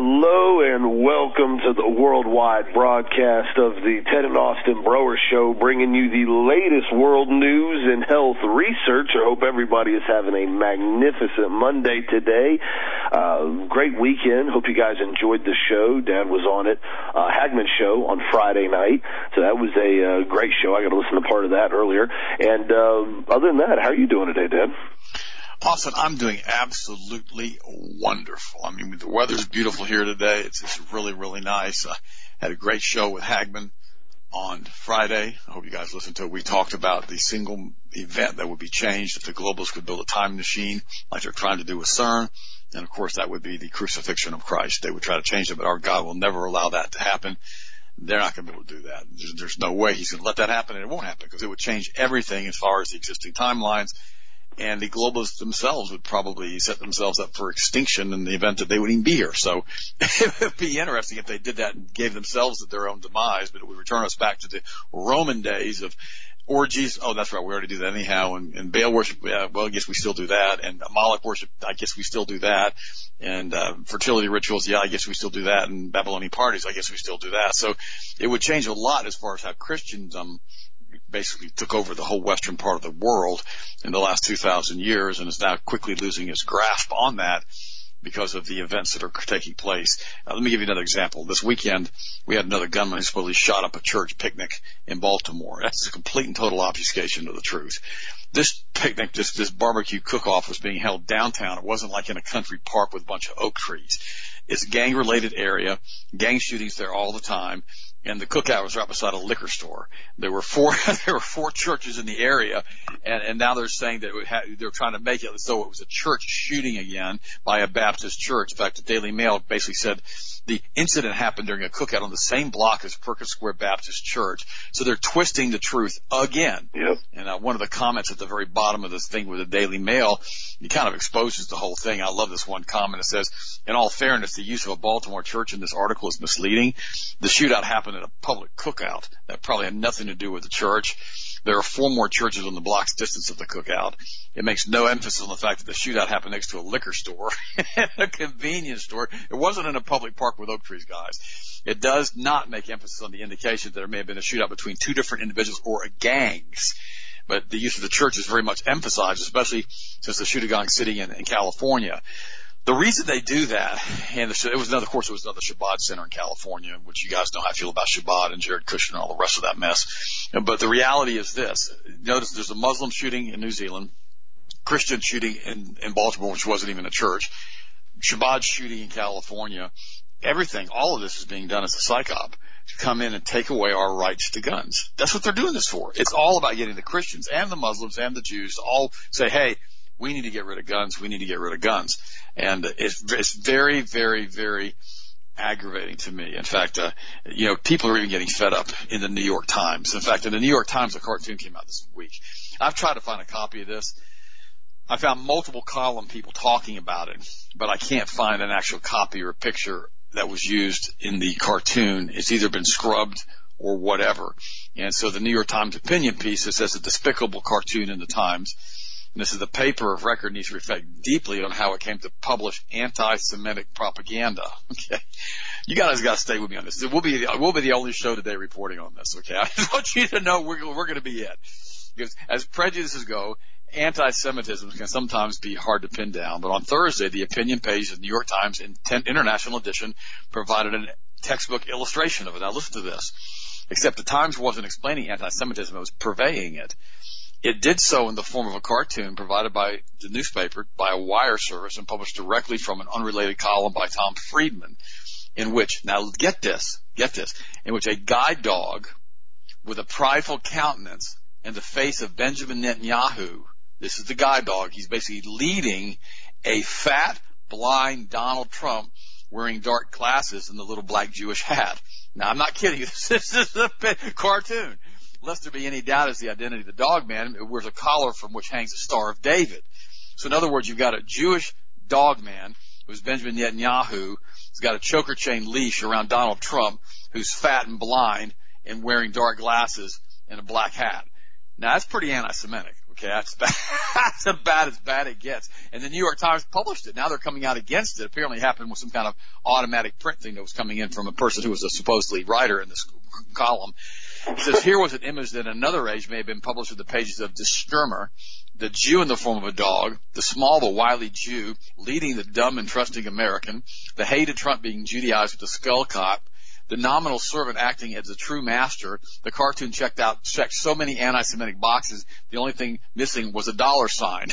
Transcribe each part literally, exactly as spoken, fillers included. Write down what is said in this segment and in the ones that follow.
Hello and welcome to the worldwide broadcast of the Ted and Austin Broer Show, bringing you the latest world news and health research. I hope everybody is having a magnificent Monday today. Uh, great weekend. Hope you guys enjoyed the show. Dad was on it. Uh, Hagman's show on Friday night. So that was a uh, great show. I got to listen to part of that earlier. And uh, other than that, how are you doing today, Dad? Austin, I'm doing absolutely wonderful. I mean, the weather's beautiful here today. It's, it's really, really nice. I had a great show with Hagman on Friday. I hope you guys listened to it. We talked about the single event that would be changed if the globalists could build a time machine like they're trying to do with CERN. And, of course, that would be the crucifixion of Christ. They would try to change it, but our God will never allow that to happen. They're not going to be able to do that. There's, there's no way he's going to let that happen, and it won't happen because it would change everything as far as the existing timelines. And the globalists themselves would probably set themselves up for extinction in the event that they would even be here. So it would be interesting if they did that and gave themselves their own demise, but it would return us back to the Roman days of orgies. Oh, that's right, we already do that anyhow. And, and Baal worship, yeah, well, I guess we still do that. And Moloch worship, I guess we still do that. And uh, fertility rituals, yeah, I guess we still do that. And Babylonian parties, I guess we still do that. So it would change a lot as far as how Christendom basically took over the whole western part of the world in the last two thousand years and is now quickly losing its grasp on that because of the events that are taking place. Uh, let me give you another example. This weekend, we had another gunman who supposedly shot up a church picnic in Baltimore. That's a complete and total obfuscation of the truth. This picnic, this, this barbecue cook-off was being held downtown. It wasn't like in a country park with a bunch of oak trees. It's a gang-related area, gang shootings there all the time. And the cookout was right beside a liquor store. There were four, there were four churches in the area, and, and now they're saying that it would ha- they're trying to make it as though it was a church shooting again by a Baptist church. In fact, the Daily Mail basically said the incident happened during a cookout on the same block as Perkins Square Baptist Church. So they're twisting the truth again. Yep. And uh, one of the comments at the very bottom of this thing with the Daily Mail, it kind of exposes the whole thing. I love this one comment. It says, in all fairness, the use of a Baltimore church in this article is misleading. The shootout happened at a public cookout that probably had nothing to do with the church. There are four more churches on the block's distance of the cookout. It makes no emphasis on the fact that the shootout happened next to a liquor store and a convenience store. It wasn't in a public park with oak trees, guys. It does not make emphasis on the indication that there may have been a shootout between two different individuals or gangs. But the use of the church is very much emphasized, especially since the shooting city in, in California. The reason they do that, and it was another, of course, it was another Shabbat center in California, which you guys know how I feel about Shabbat and Jared Kushner and all the rest of that mess. But the reality is this. Notice there's a Muslim shooting in New Zealand, Christian shooting in, in Baltimore, which wasn't even a church, Shabbat shooting in California. Everything, all of this is being done as a psyop to come in and take away our rights to guns. That's what they're doing this for. It's all about getting the Christians and the Muslims and the Jews to all say, hey, we need to get rid of guns. We need to get rid of guns. And it's, it's very, very, very aggravating to me. In fact, uh, you know, people are even getting fed up in the New York Times. In fact, in the New York Times, a cartoon came out this week. I've tried to find a copy of this. I found multiple column people talking about it, but I can't find an actual copy or a picture that was used in the cartoon. It's either been scrubbed or whatever. And so the New York Times opinion piece, it says a despicable cartoon in the Times. And this is the paper of record needs to reflect deeply on how it came to publish anti-Semitic propaganda. Okay. You guys got to stay with me on this. We'll be, we'll be the only show today reporting on this. Okay. I just want you to know we're, we're going to be it. Because as prejudices go, anti-Semitism can sometimes be hard to pin down. But on Thursday, the opinion page of the New York Times in International Edition provided a textbook illustration of it. Now listen to this. Except the Times wasn't explaining anti-Semitism. It was purveying it. It did so in the form of a cartoon provided by the newspaper by a wire service and published directly from an unrelated column by Tom Friedman, in which, now get this, get this, in which a guide dog with a prideful countenance and the face of Benjamin Netanyahu, this is the guide dog, he's basically leading a fat, blind Donald Trump wearing dark glasses and the little black Jewish hat. Now, I'm not kidding you. This is a cartoon. Lest there be any doubt as the identity of the dog man, it wears a collar from which hangs a Star of David. So in other words, you've got a Jewish dog man who's Benjamin Netanyahu, who's got a choker chain leash around Donald Trump, who's fat and blind and wearing dark glasses and a black hat. Now that's pretty anti-Semitic, Okay, that's bad. That's about as bad it gets. And the New York Times published it. Now they're coming out against it. Apparently it happened with some kind of automatic print thing that was coming in from a person who was a supposedly writer in this column. It says, here was an image that in another age may have been published with the pages of Die Stürmer, the Jew in the form of a dog, the small but wily Jew leading the dumb and trusting American, the hated Trump being Judaized with a skull cap, the nominal servant acting as a true master. The cartoon checked out, checked so many anti-Semitic boxes, the only thing missing was a dollar sign.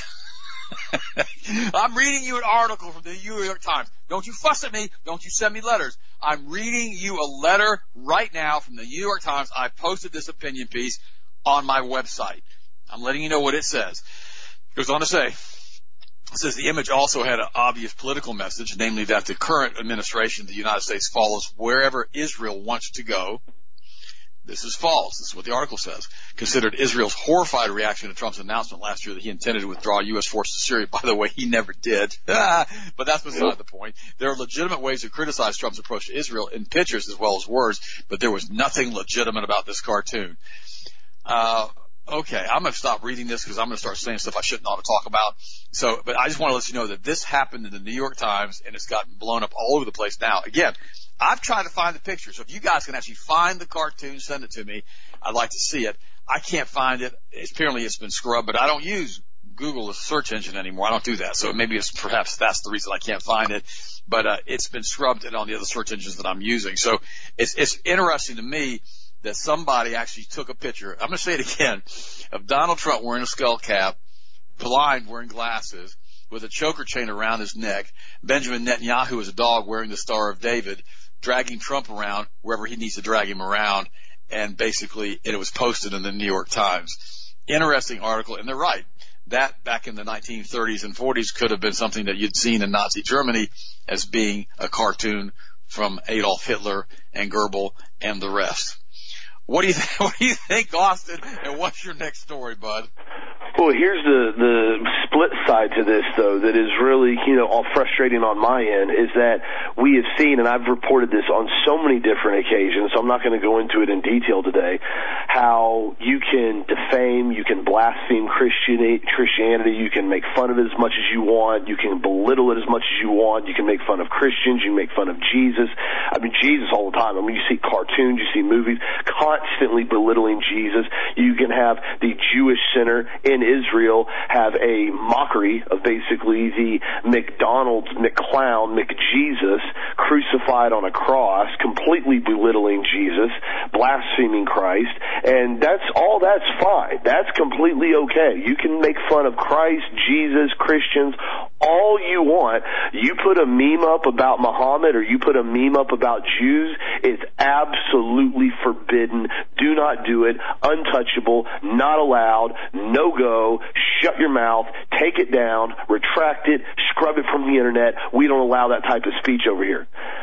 I'm reading you an article from the New York Times. Don't you fuss at me. Don't you send me letters. I'm reading you a letter right now from the New York Times. I posted this opinion piece on my website. I'm letting you know what it says. It goes on to say, it says the image also had an obvious political message, namely that the current administration of the United States follows wherever Israel wants to go. This is false. This is what the article says. Considered Israel's horrified reaction to Trump's announcement last year that he intended to withdraw U S forces to Syria. By the way, he never did. But that's beside the point. There are legitimate ways to criticize Trump's approach to Israel in pictures as well as words, but there was nothing legitimate about this cartoon. Uh, okay, I'm going to stop reading this because I'm going to start saying stuff I shouldn't ought to talk about. So, but I just want to let you know that this happened in the New York Times and it's gotten blown up all over the place now. Again, I've tried to find the picture, so if you guys can actually find the cartoon, send it to me. I'd like to see it. I can't find it. It's, apparently it's been scrubbed, but I don't use Google as a search engine anymore. I don't do that, so maybe it's perhaps that's the reason I can't find it. But uh, it's been scrubbed and on the other search engines that I'm using. So it's, it's interesting to me that somebody actually took a picture, I'm going to say it again, of Donald Trump wearing a skull cap, blind wearing glasses, with a choker chain around his neck, Benjamin Netanyahu is a dog wearing the Star of David, dragging Trump around wherever he needs to drag him around, and basically it was posted in the New York Times. Interesting article, and they're right. That back in the nineteen thirties and forties could have been something that you'd seen in Nazi Germany as being a cartoon from Adolf Hitler and Goebbels and the rest. What do you th- what do you think, Austin? And what's your next story, bud? Well, here's the the split side to this, though, that is really, you know, all frustrating on my end, is that we have seen, and I've reported this on so many different occasions, so I'm not going to go into it in detail today, how you can defame, you can blaspheme Christianity, you can make fun of it as much as you want, you can belittle it as much as you want, you can make fun of Christians, you can make fun of Jesus. I mean, Jesus all the time. I mean, you see cartoons, you see movies constantly belittling Jesus. You can have the Jewish center in Israel have a mockery of basically the McDonald's McClown McJesus crucified on a cross, completely belittling Jesus, blaspheming Christ, and that's all. That's fine. That's completely okay. You can make fun of Christ, Jesus, Christians, all you want. You put a meme up about Muhammad or you put a meme up about Jews, it's absolutely forbidden. Do not do it. Untouchable. Not allowed. No go. Shut your mouth. Take it down. Retract it. Scrub it from the internet. We don't allow that type of speech over here.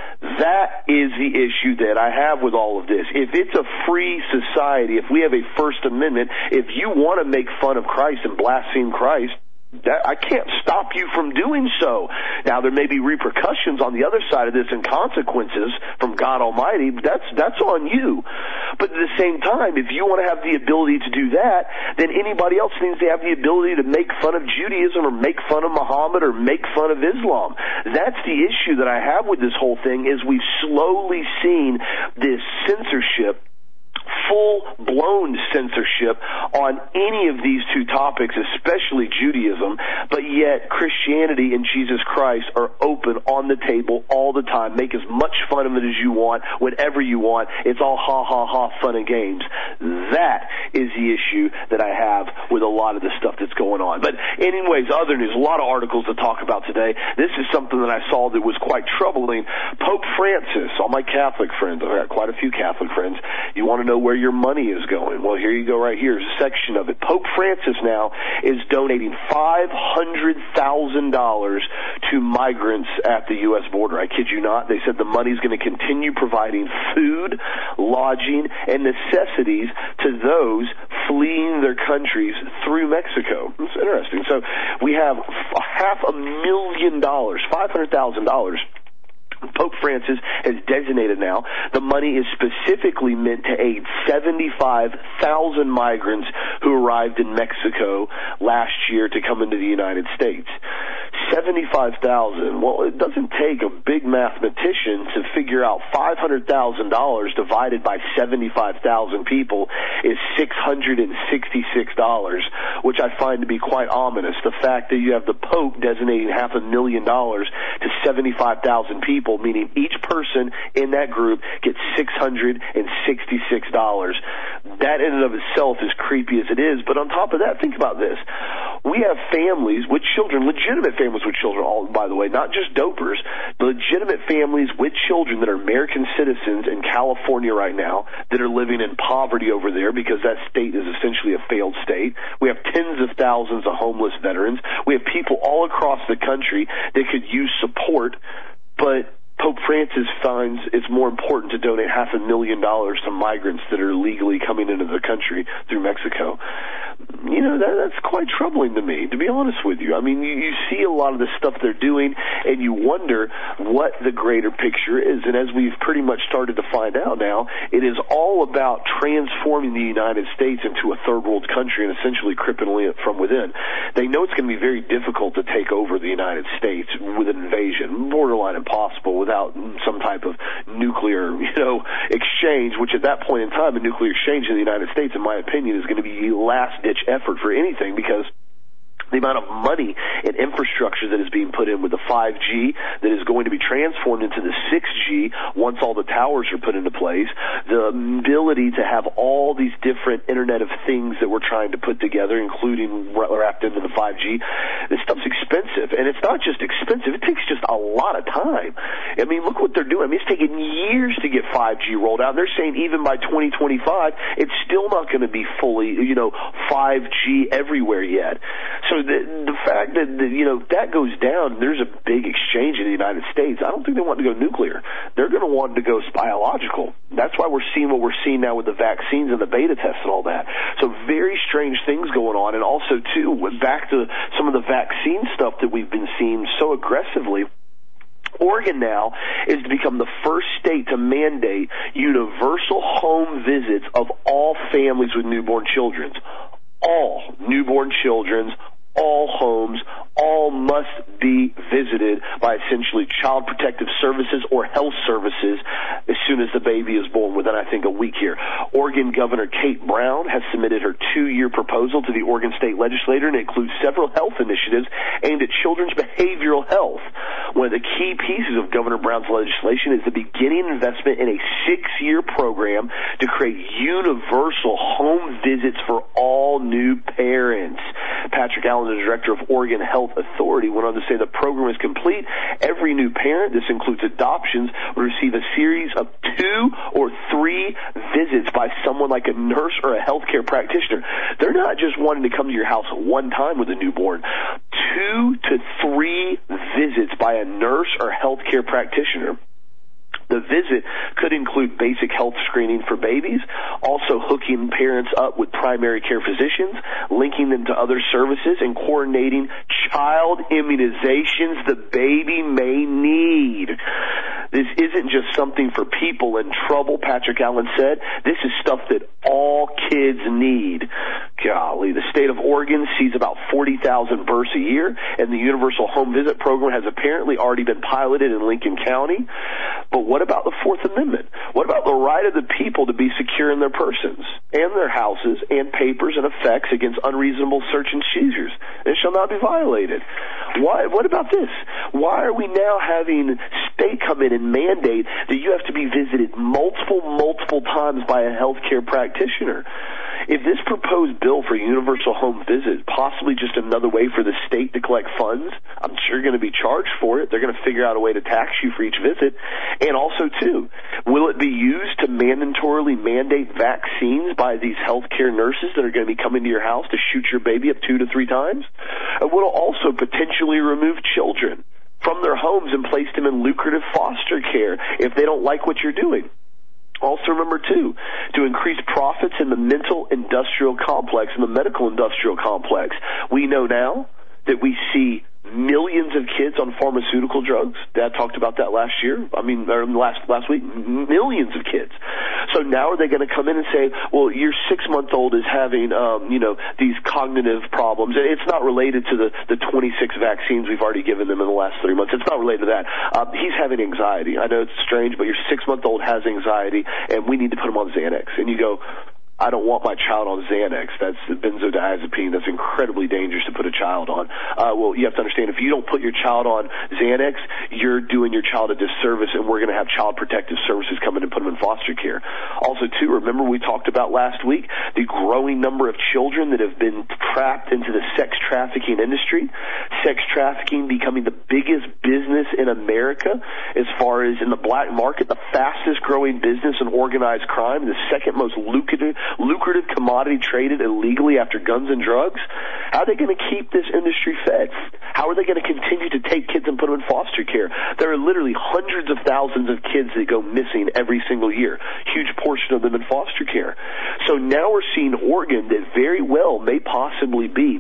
That is the issue that I have with all of this. If it's a free society, if we have a First Amendment, if you want to make fun of Christ and blaspheme Christ, that, I can't stop you from doing so. Now, there may be repercussions on the other side of this and consequences from God Almighty. That's that's on you. But at the same time, if you want to have the ability to do that, then anybody else needs to have the ability to make fun of Judaism or make fun of Muhammad or make fun of Islam. That's the issue that I have with this whole thing, is we've slowly seen this censorship, full-blown censorship on any of these two topics, especially Judaism, but yet Christianity and Jesus Christ are open on the table all the time. Make as much fun of it as you want, whatever you want. It's all ha, ha, ha, fun and games. That is the issue that I have with a lot of the stuff that's going on. But anyways, other news, a lot of articles to talk about today. This is something that I saw that was quite troubling. Pope Francis, all my Catholic friends, I've got quite a few Catholic friends, you want to know where your money is going? Well, here you go right here. Here's a section of it. Pope Francis now is donating five hundred thousand dollars to migrants at the U S border. I kid you not. They said the money's going to continue providing food, lodging, and necessities to those fleeing their countries through Mexico. It's interesting. So we have half a million dollars, five hundred thousand dollars, Pope Francis has designated now. The money is specifically meant to aid seventy-five thousand migrants who arrived in Mexico last year to come into the United States. seventy-five thousand. Well, it doesn't take a big mathematician to figure out five hundred thousand dollars divided by seventy-five thousand people is six hundred sixty-six dollars, which I find to be quite ominous. The fact that you have the Pope designating half a million dollars to seventy-five thousand people, meaning each person in that group gets six hundred sixty-six dollars. That in and of itself is creepy as it is, but on top of that, think about this. We have families with children, legitimate families with children, all, by the way, not just dopers, legitimate families with children that are American citizens in California right now that are living in poverty over there because that state is essentially a failed state. We have tens of thousands of homeless veterans. We have people all across the country that could use support, but Pope Francis finds it's more important to donate half a million dollars to migrants that are legally coming into the country through Mexico. You know, that, that's quite troubling to me, to be honest with you. I mean, you, you see a lot of the stuff they're doing, and you wonder what the greater picture is. And as we've pretty much started to find out now, it is all about transforming the United States into a third world country and essentially crippling it from within. They know it's going to be very difficult to take over the United States with an invasion, borderline impossible, without some type of nuclear, you know, exchange, which at that point in time, a nuclear exchange in the United States, in my opinion, is going to be last-ditch effort for anything, because the amount of money and infrastructure that is being put in with the five G that is going to be transformed into the six G once all the towers are put into place, the ability to have all these different Internet of Things that we're trying to put together, including wrapped into the five G, this stuff's expensive. And it's not just expensive, it takes just a lot of time. I mean, look what they're doing. I mean, it's taken years to get five G rolled out. And they're saying even by twenty twenty-five, it's still not going to be fully, you know, five G everywhere yet. So the, the fact that, the, you know, that goes down, there's a big exchange in the United States. I don't think they want to go nuclear. They're going to want to go biological. That's why we're seeing what we're seeing now with the vaccines and the beta tests and all that. So very strange things going on. And also, too, back to some of the vaccine stuff that we've been seeing so aggressively, Oregon now is to become the first state to mandate universal home visits of all families with newborn children. All newborn children's, all homes, all must be visited by essentially Child Protective Services or health services as soon as the baby is born, within, I think, a week here. Oregon Governor Kate Brown has submitted her two-year proposal to the Oregon State Legislature, and it includes several health initiatives aimed at children's behavioral health. One of the key pieces of Governor Brown's legislation is the beginning investment in a six-year program to create universal home visits for all new parents. Patrick Allen, the director of Oregon Health Authority, went on to say the program is complete. Every new parent, this includes adoptions, will receive a series of two or three visits by someone like a nurse or a healthcare practitioner. They're not just wanting to come to your house one time with a newborn. Two to three visits by a nurse or healthcare practitioner. The visit could include basic health screening for babies, also hooking parents up with primary care physicians, linking them to other services, and coordinating child immunizations the baby may need. This isn't just something for people in trouble, Patrick Allen said. This is stuff that all kids need. Golly, the state of Oregon sees about forty thousand births a year, and the Universal Home Visit Program has apparently already been piloted in Lincoln County. But what about the Fourth Amendment? What about the right of the people to be secure in their persons and their houses and papers and effects against unreasonable search and seizures? It shall not be violated. Why? What about this? Why are we now having state come in and mandate that you have to be visited multiple, multiple times by a healthcare practitioner? If this proposed bill for universal home visit is possibly just another way for the state to collect funds, I'm sure you're going to be charged for it. They're going to figure out a way to tax you for each visit. And also, too, will it be used to mandatorily mandate vaccines by these healthcare nurses that are going to be coming to your house to shoot your baby up two to three times? It will also potentially remove children from their homes and place them in lucrative foster care if they don't like what you're doing. Also remember, too, to increase profits in the mental industrial complex and the medical industrial complex. We know now that we see millions of kids on pharmaceutical drugs. Dad talked about that last year. I mean, or last last week, millions of kids. So now are they going to come in and say, well, your six-month-old is having, um, you know, these cognitive problems. It's not related to the, the twenty-six vaccines we've already given them in the last three months. It's not related to that. Uh, he's having anxiety. I know it's strange, but your six-month-old has anxiety, and we need to put him on Xanax. And you go, I don't want my child on Xanax. That's the benzodiazepine. That's incredibly dangerous to put a child on. Uh, well, you have to understand, if you don't put your child on Xanax, you're doing your child a disservice, and we're going to have child protective services come in and put them in foster care. Also, too, remember we talked about last week the growing number of children that have been trapped into the sex trafficking industry. Sex trafficking becoming the biggest business in America as far as in the black market, the fastest growing business in organized crime, the second most lucrative lucrative commodity traded illegally after guns and drugs. How are they going to keep this industry fed? How are they going to continue to take kids and put them in foster care? There are literally hundreds of thousands of kids that go missing every single year, huge portion of them in foster care. So now we're seeing Oregon that very well may possibly be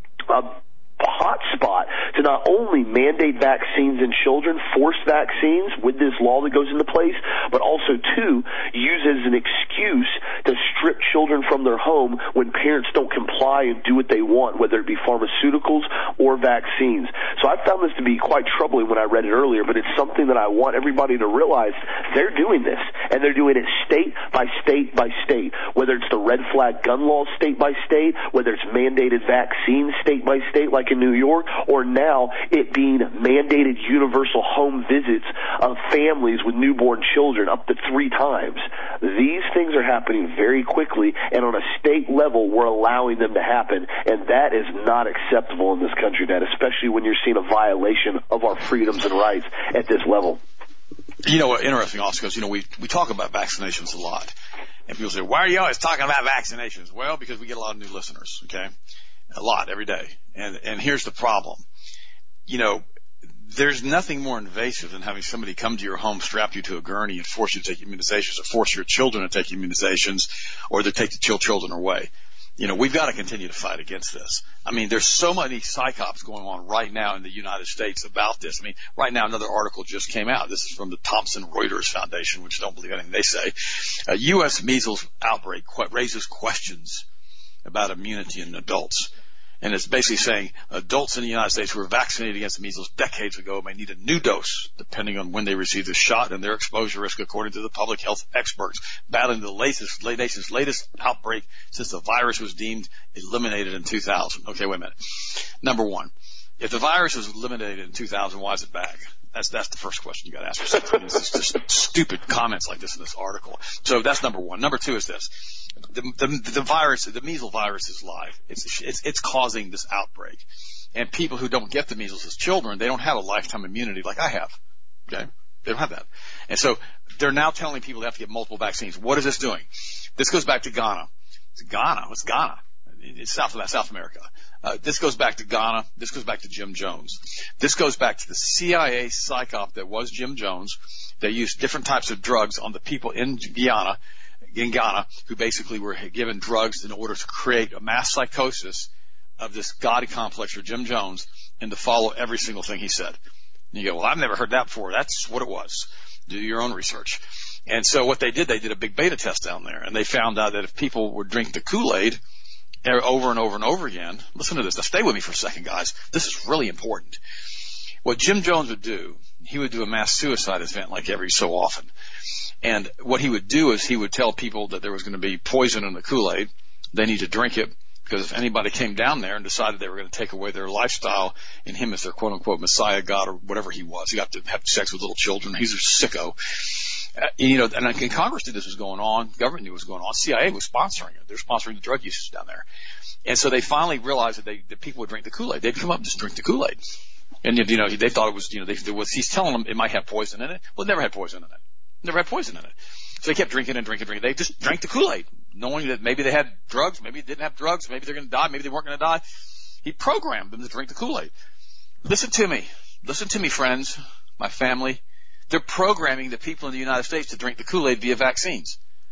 a hot spot to not only mandate vaccines in children, force vaccines with this law that goes into place, but also, too, use as an excuse to strip children from their home when parents don't comply and do what they want, whether it be pharmaceuticals or vaccines. So I found this to be quite troubling when I read it earlier, but it's something that I want everybody to realize they're doing this, and they're doing it state by state by state, whether it's the red flag gun laws state by state, whether it's mandated vaccines state by state like in New York, or now it being mandated universal home visits of families with newborn children up to three times. These things are happening very quickly, and on a state level, we're allowing them to happen, and that is not acceptable in this country, Dad, especially when you're seeing a violation of our freedoms and rights at this level. You know what, interesting also, because, you know, we, we talk about vaccinations a lot, and people say, why are you always talking about vaccinations? Well, because we get a lot of new listeners, okay? A lot every day. And, and here's the problem. You know, there's nothing more invasive than having somebody come to your home, strap you to a gurney, and force you to take immunizations, or force your children to take immunizations, or to take the chill children away. You know, we've got to continue to fight against this. I mean, there's so many psyops going on right now in the United States about this. I mean, right now another article just came out. This is from the Thomson Reuters Foundation, which don't believe anything they say. A U S measles outbreak raises questions about immunity in adults. And it's basically saying adults in the United States who were vaccinated against measles decades ago may need a new dose depending on when they receive the shot and their exposure risk, according to the public health experts, battling the latest, nation's latest outbreak since the virus was deemed eliminated in two thousand. Okay, wait a minute. Number one, if the virus was eliminated in two thousand, why is it back? That's that's the first question you got to ask yourself. I mean, it's just stupid comments like this in this article. So that's number one. Number two is this: the the, the virus, the measles virus, is live. It's it's it's causing this outbreak, and people who don't get the measles as children, they don't have a lifetime immunity like I have. Okay, they don't have that, and so they're now telling people they have to get multiple vaccines. What is this doing? This goes back to Ghana. It's Ghana. What's Ghana? It's South South America. Uh, this goes back to Ghana. This goes back to Jim Jones. This goes back to the C I A psyop that was Jim Jones. They used different types of drugs on the people in Guyana, in Ghana, who basically were given drugs in order to create a mass psychosis of this God complex for Jim Jones and to follow every single thing he said. And you go, well, I've never heard that before. That's what it was. Do your own research. And so what they did, they did a big beta test down there, and they found out that if people would drink the Kool-Aid over and over and over again. Listen to this. Now stay with me for a second, guys. This is really important. What Jim Jones would do, he would do a mass suicide event like every so often. And what he would do is he would tell people that there was going to be poison in the Kool-Aid. They need to drink it, because if anybody came down there and decided they were going to take away their lifestyle and him as their quote-unquote Messiah God or whatever he was, he got to have sex with little children. He's a sicko. Uh, you know, and, and Congress knew this was going on. Government knew it was going on. C I A was sponsoring it. They're sponsoring the drug usage down there. And so they finally realized that they, that people would drink the Kool-Aid. They'd come up and just drink the Kool-Aid. And, you know, they thought it was, you know, they, there was, he's telling them it might have poison in it. Well, it never had poison in it. Never had poison in it. So they kept drinking and drinking and drinking. They just drank the Kool-Aid, knowing that maybe they had drugs, maybe they didn't have drugs, maybe they're going to die, maybe they weren't going to die. He programmed them to drink the Kool-Aid. Listen to me. Listen to me, friends, my family. They're programming the people in the United States to drink the Kool-Aid via vaccines.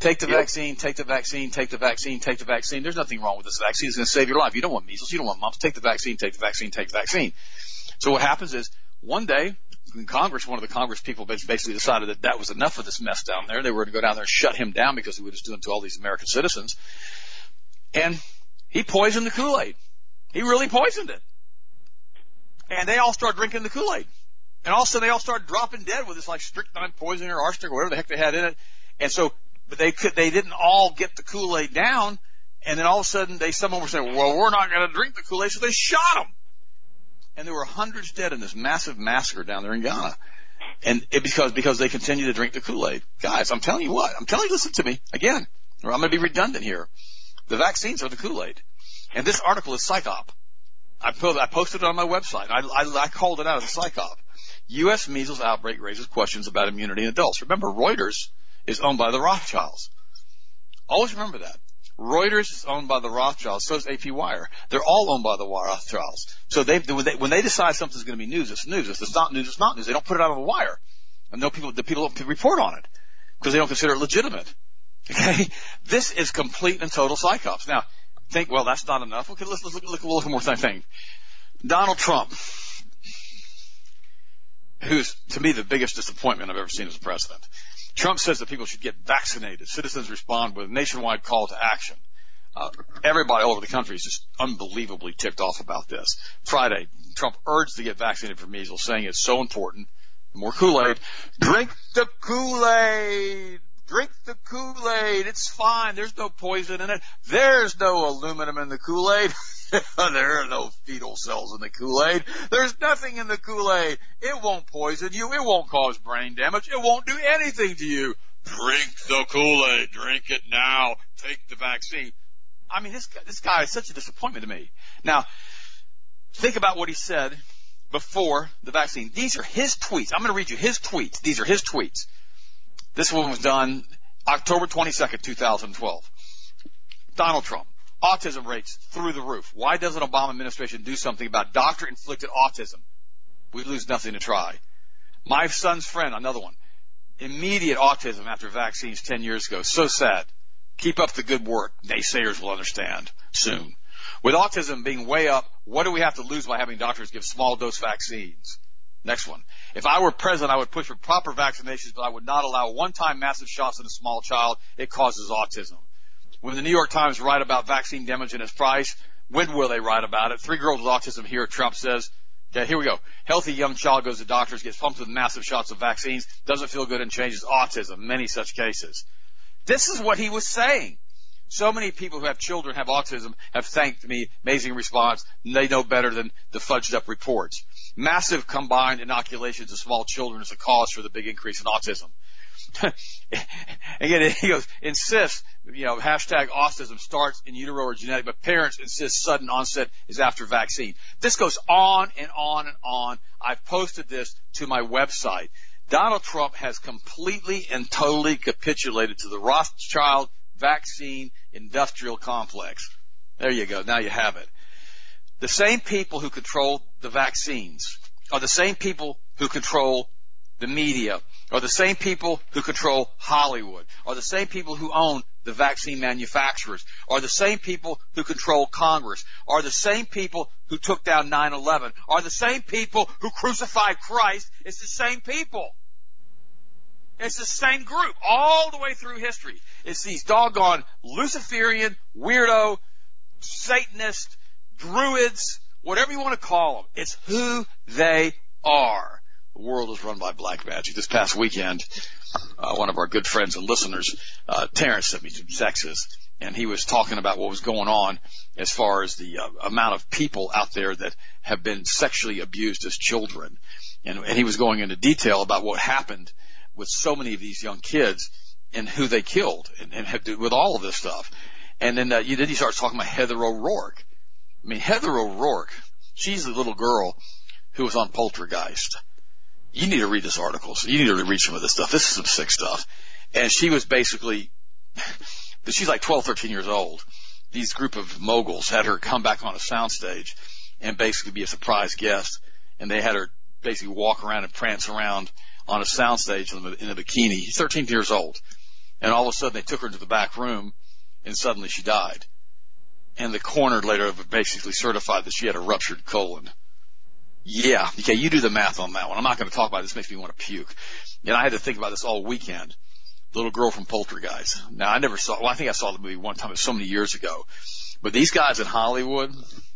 Take the yep. vaccine, take the vaccine, take the vaccine, take the vaccine. There's nothing wrong with this vaccine. It's going to save your life. You don't want measles. You don't want mumps. Take the vaccine, take the vaccine, take the vaccine. So what happens is one day in Congress, one of the Congress people basically decided that that was enough of this mess down there. They were going to go down there and shut him down because he was doing to all these American citizens. And he poisoned the Kool-Aid. He really poisoned it. And they all started drinking the Kool-Aid. And all of a sudden they all started dropping dead with this like strychnine poison or arsenic or whatever the heck they had in it. And so, but they could, they didn't all get the Kool-Aid down. And then all of a sudden they, someone was saying, well, we're not going to drink the Kool-Aid. So they shot them. And there were hundreds dead in this massive massacre down there in Ghana. And it, because, because they continued to drink the Kool-Aid. Guys, I'm telling you what, I'm telling you, listen to me again, or I'm going to be redundant here. The vaccines are the Kool-Aid. And this article is PsychOp. I, put, I posted it on my website. I, I, I called it out as a PsychOp. U S measles outbreak raises questions about immunity in adults. Remember, Reuters is owned by the Rothschilds. Always remember that. Reuters is owned by the Rothschilds. So is A P Wire. They're all owned by the Rothschilds. So they, when they, when they decide something's going to be news, it's news. If it's not news, it's not news. They don't put it out on the wire. And no people, the people don't report on it because they don't consider it legitimate. Okay? This is complete and total psychops. Now, think, well, that's not enough. Okay, let's, let's look, look, look at more thing. Donald Trump, who's, to me, the biggest disappointment I've ever seen as a president. Trump says that people should get vaccinated. Citizens respond with a nationwide call to action. Uh, everybody all over the country is just unbelievably ticked off about this. Friday, Trump urged to get vaccinated for measles, saying it's so important. More Kool-Aid. Drink the Kool-Aid. Drink the Kool-Aid. It's fine. There's no poison in it. There's no aluminum in the Kool-Aid. There are no fetal cells in the Kool-Aid. There's nothing in the Kool-Aid. It won't poison you. It won't cause brain damage. It won't do anything to you. Drink the Kool-Aid. Drink it now. Take the vaccine. I mean, this guy, this guy is such a disappointment to me. Now, think about what he said before the vaccine. These are his tweets. I'm going to read you his tweets. These are his tweets. This one was done October twenty-second, two thousand twelve. Donald Trump. Autism rates through the roof. Why doesn't Obama administration do something about doctor-inflicted autism? We lose nothing to try. My son's friend, another one. Immediate autism after vaccines ten years ago. So sad. Keep up the good work. Naysayers will understand soon. With autism being way up, what do we have to lose by having doctors give small dose vaccines? Next one. If I were president, I would push for proper vaccinations, but I would not allow one-time massive shots in a small child. It causes autism. When the New York Times write about vaccine damage and its price, when will they write about it? Three girls with autism here, Trump says. Okay, here we go. Healthy young child goes to doctors, gets pumped with massive shots of vaccines, doesn't feel good and changes autism. Many such cases. This is what he was saying. So many people who have children have autism have thanked me. Amazing response. They know better than the fudged up reports. Massive combined inoculations of small children is a cause for the big increase in autism. Again, he goes, insists, you know, hashtag autism starts in utero or genetic, but parents insist sudden onset is after vaccine. This goes on and on and on. I've posted this to my website. Donald Trump has completely and totally capitulated to the Rothschild vaccine industrial complex. There you go. Now you have it. The same people who control the vaccines are the same people who control the media, are the same people who control Hollywood, are the same people who own the vaccine manufacturers, are the same people who control Congress, are the same people who took down nine eleven, are the same people who crucified Christ. It's the same people. It's the same group all the way through history. It's these doggone Luciferian, weirdo, Satanist, druids, whatever you want to call them. It's who they are. The world is run by black magic. This past weekend, uh, one of our good friends and listeners, uh, Terrence, sent me some Texas, and he was talking about what was going on as far as the uh, amount of people out there that have been sexually abused as children. And, and he was going into detail about what happened with so many of these young kids and who they killed and, and had to, with all of this stuff. And then, uh, you, then he starts talking about Heather O'Rourke. I mean, Heather O'Rourke, she's the little girl who was on Poltergeist. You need to read this article. So you need to read some of this stuff. This is some sick stuff. And she was basically, she's like twelve, thirteen years old. These group of moguls had her come back on a soundstage and basically be a surprise guest. And they had her basically walk around and prance around on a soundstage in a bikini. He's thirteen years old. And all of a sudden they took her into the back room and suddenly she died. And the coroner later basically certified that she had a ruptured colon. Yeah, okay, you do the math on that one. I'm not going to talk about it. This makes me want to puke. And I had to think about this all weekend. Little girl from Poltergeist. Now, I never saw, well, I think I saw the movie one time. It was so many years ago. But these guys in Hollywood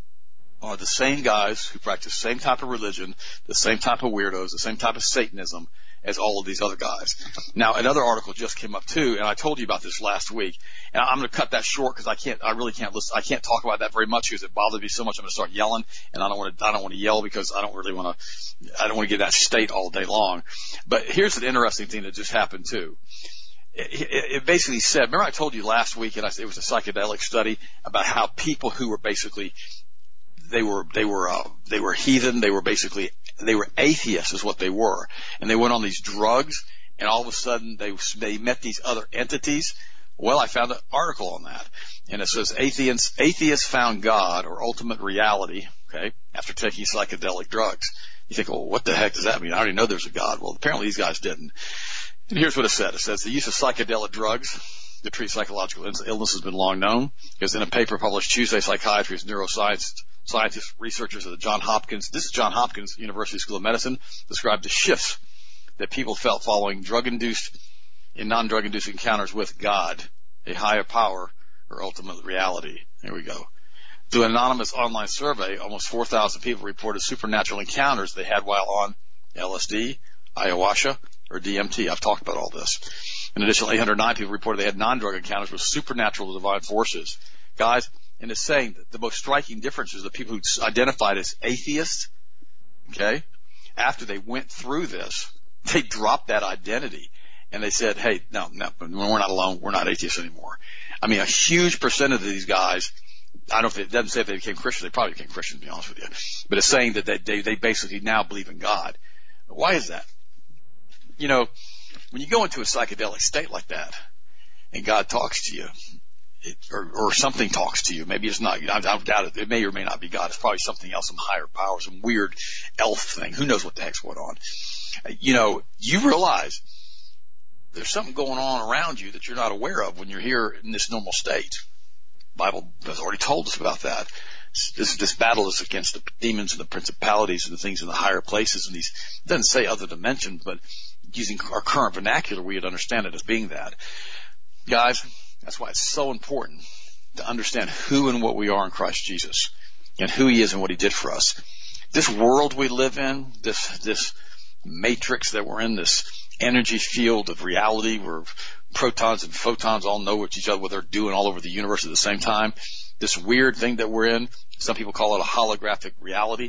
are the same guys who practice the same type of religion, the same type of weirdos, the same type of Satanism as all of these other guys. Now, another article just came up too, and I told you about this last week. And I'm going to cut that short because I can't, I really can't listen. I can't talk about that very much because it bothers me so much. I'm going to start yelling, and I don't want to, I don't want to yell because I don't really want to, I don't want to get that state all day long. But here's an interesting thing that just happened too. It, it, it basically said, remember I told you last week, and I said it was a psychedelic study about how people who were basically, they were, they were, uh, they were heathen, they were basically, they were atheists is what they were. And they went on these drugs, and all of a sudden they, they met these other entities. Well, I found an article on that. And it says atheists, atheists found God or ultimate reality, okay, after taking psychedelic drugs. You think, well, what the heck does that mean? I already know there's a God. Well, apparently these guys didn't. And here's what it said. It says the use of psychedelic drugs to treat psychological illness has been long known. Because in a paper published Tuesday, psychiatrists, neuroscience scientists, researchers at the Johns Hopkins, this is Johns Hopkins University School of Medicine, described the shifts that people felt following drug-induced and non-drug-induced encounters with God, a higher power or ultimate reality. Here we go. Through an anonymous online survey, almost four thousand people reported supernatural encounters they had while on L S D, ayahuasca, or D M T. I've talked about all this. An additional eight hundred nine people reported they had non-drug encounters with supernatural divine forces. Guys, and it's saying that the most striking difference is the people who identified as atheists, okay, after they went through this, they dropped that identity. And they said, hey, no, no, we're not alone. We're not atheists anymore. I mean, a huge percent of these guys, I don't know if it doesn't say if they became Christians. They probably became Christians, to be honest with you. But it's saying that they, they, they basically now believe in God. Why is that? You know, when you go into a psychedelic state like that and God talks to you, it, or, or something talks to you, maybe it's not, I, I doubt it, it may or may not be God. It's probably something else, some higher power, some weird elf thing. Who knows what the heck's going on? You know, you realize there's something going on around you that you're not aware of when you're here in this normal state. The Bible has already told us about that. This, this battle is against the demons and the principalities and the things in the higher places. And these, it doesn't say other dimensions, but using our current vernacular, we would understand it as being that. Guys, that's why it's so important to understand who and what we are in Christ Jesus and who He is and what He did for us. This world we live in, this, this matrix that we're in, this energy field of reality where protons and photons all know what each other, what they're doing all over the universe at the same time. This weird thing that we're in, some people call it a holographic reality.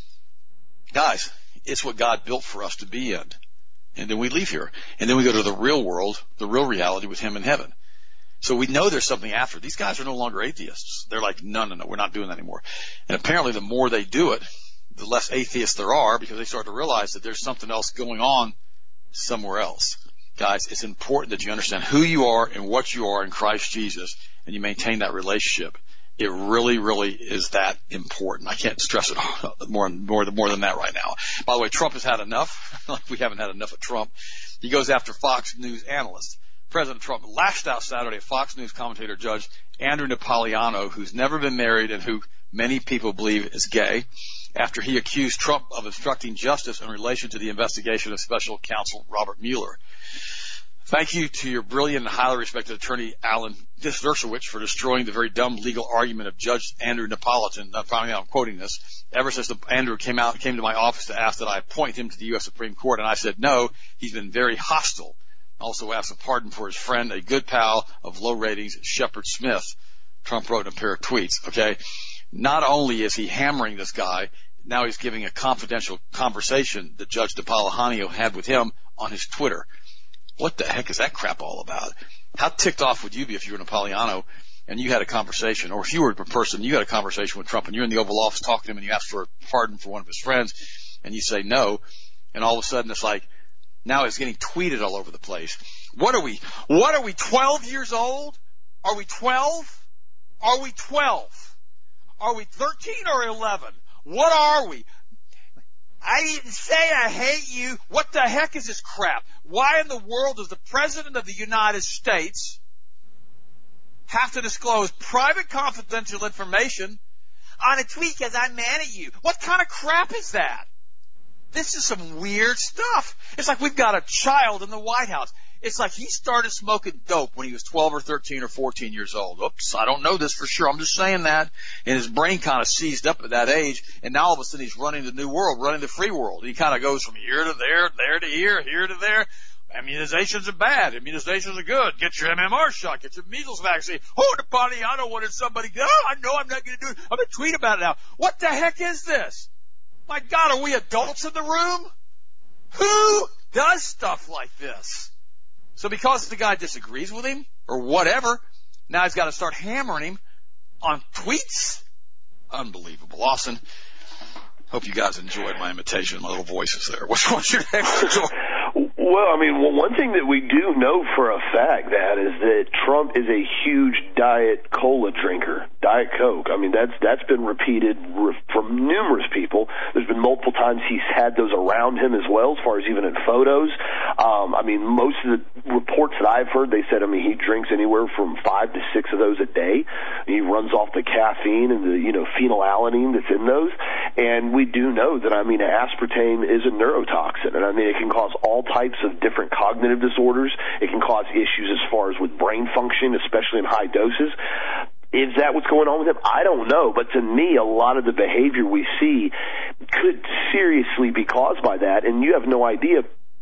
Guys, it's what God built for us to be in. And then we leave here. And then we go to the real world, the real reality with Him in heaven. So we know there's something after. These guys are no longer atheists. They're like, no, no, no, we're not doing that anymore. And apparently the more they do it, the less atheists there are because they start to realize that there's something else going on somewhere else. Guys, it's important that you understand who you are and what you are in Christ Jesus and you maintain that relationship. It really, really is that important. I can't stress it more, more, more than that right now. By the way, Trump has had enough. We haven't had enough of Trump. He goes after Fox News analysts. President Trump lashed out Saturday at Fox News commentator Judge Andrew Napolitano, who's never been married and who many people believe is gay, after he accused Trump of obstructing justice in relation to the investigation of Special Counsel Robert Mueller. Thank you to your brilliant and highly respected attorney, Alan Dershowitz, for destroying the very dumb legal argument of Judge Andrew Napolitan. Now, finally, I'm quoting this. Ever since the, Andrew came out, came to my office to ask that I appoint him to the U S Supreme Court, and I said no, he's been very hostile. Also asked a pardon for his friend, a good pal of low ratings, Shepard Smith. Trump wrote in a pair of tweets, okay? Not only is he hammering this guy, now he's giving a confidential conversation that Judge Napolitano had with him on his Twitter. What the heck is that crap all about? How ticked off would you be if you were Napolitano and you had a conversation, or if you were a person, you had a conversation with Trump and you're in the Oval Office talking to him and you ask for a pardon for one of his friends and you say no, and all of a sudden it's like, now it's getting tweeted all over the place. What are we? What are we, twelve years old? Are we twelve? Are we twelve? Are we thirteen or eleven? What are we? I didn't say I hate you. What the heck is this crap? Why in the world does the President of the United States have to disclose private confidential information on a tweet because I'm mad at you? What kind of crap is that? This is some weird stuff. It's like we've got a child in the White House. It's like he started smoking dope when he was twelve or thirteen or fourteen years old. Oops, I don't know this for sure. I'm just saying that. And his brain kind of seized up at that age. And now all of a sudden he's running the new world, running the free world. He kind of goes from here to there, there to here, here to there. Immunizations are bad. Immunizations are good. Get your M M R shot. Get your measles vaccine. Hold it, buddy. I don't want somebody. Oh, I know I'm not going to do it. I'm going to tweet about it now. What the heck is this? My God, are we adults in the room? Who does stuff like this? So because the guy disagrees with him or whatever, now he's got to start hammering him on tweets? Unbelievable. Austin, hope you guys enjoyed my imitation, my little voices there. What's, what's your next story? Well, I mean, well, one thing that we do know for a fact, that is that Trump is a huge Diet Cola drinker, Diet Coke. I mean, that's that's been repeated re- from numerous people. There's been multiple times he's had those around him as well, as far as even in photos. Um, I mean, most of the reports that I've heard, they said, I mean, he drinks anywhere from five to six of those a day. He runs off the caffeine and the, you know, phenylalanine that's in those. And we do know that, I mean, aspartame is a neurotoxin, and I mean, it can cause all types of different cognitive disorders. It can cause issues as far as with brain function, especially in high doses. Is that what's going on with him? I don't know, but to me, a lot of the behavior we see could seriously be caused by that, and you have no idea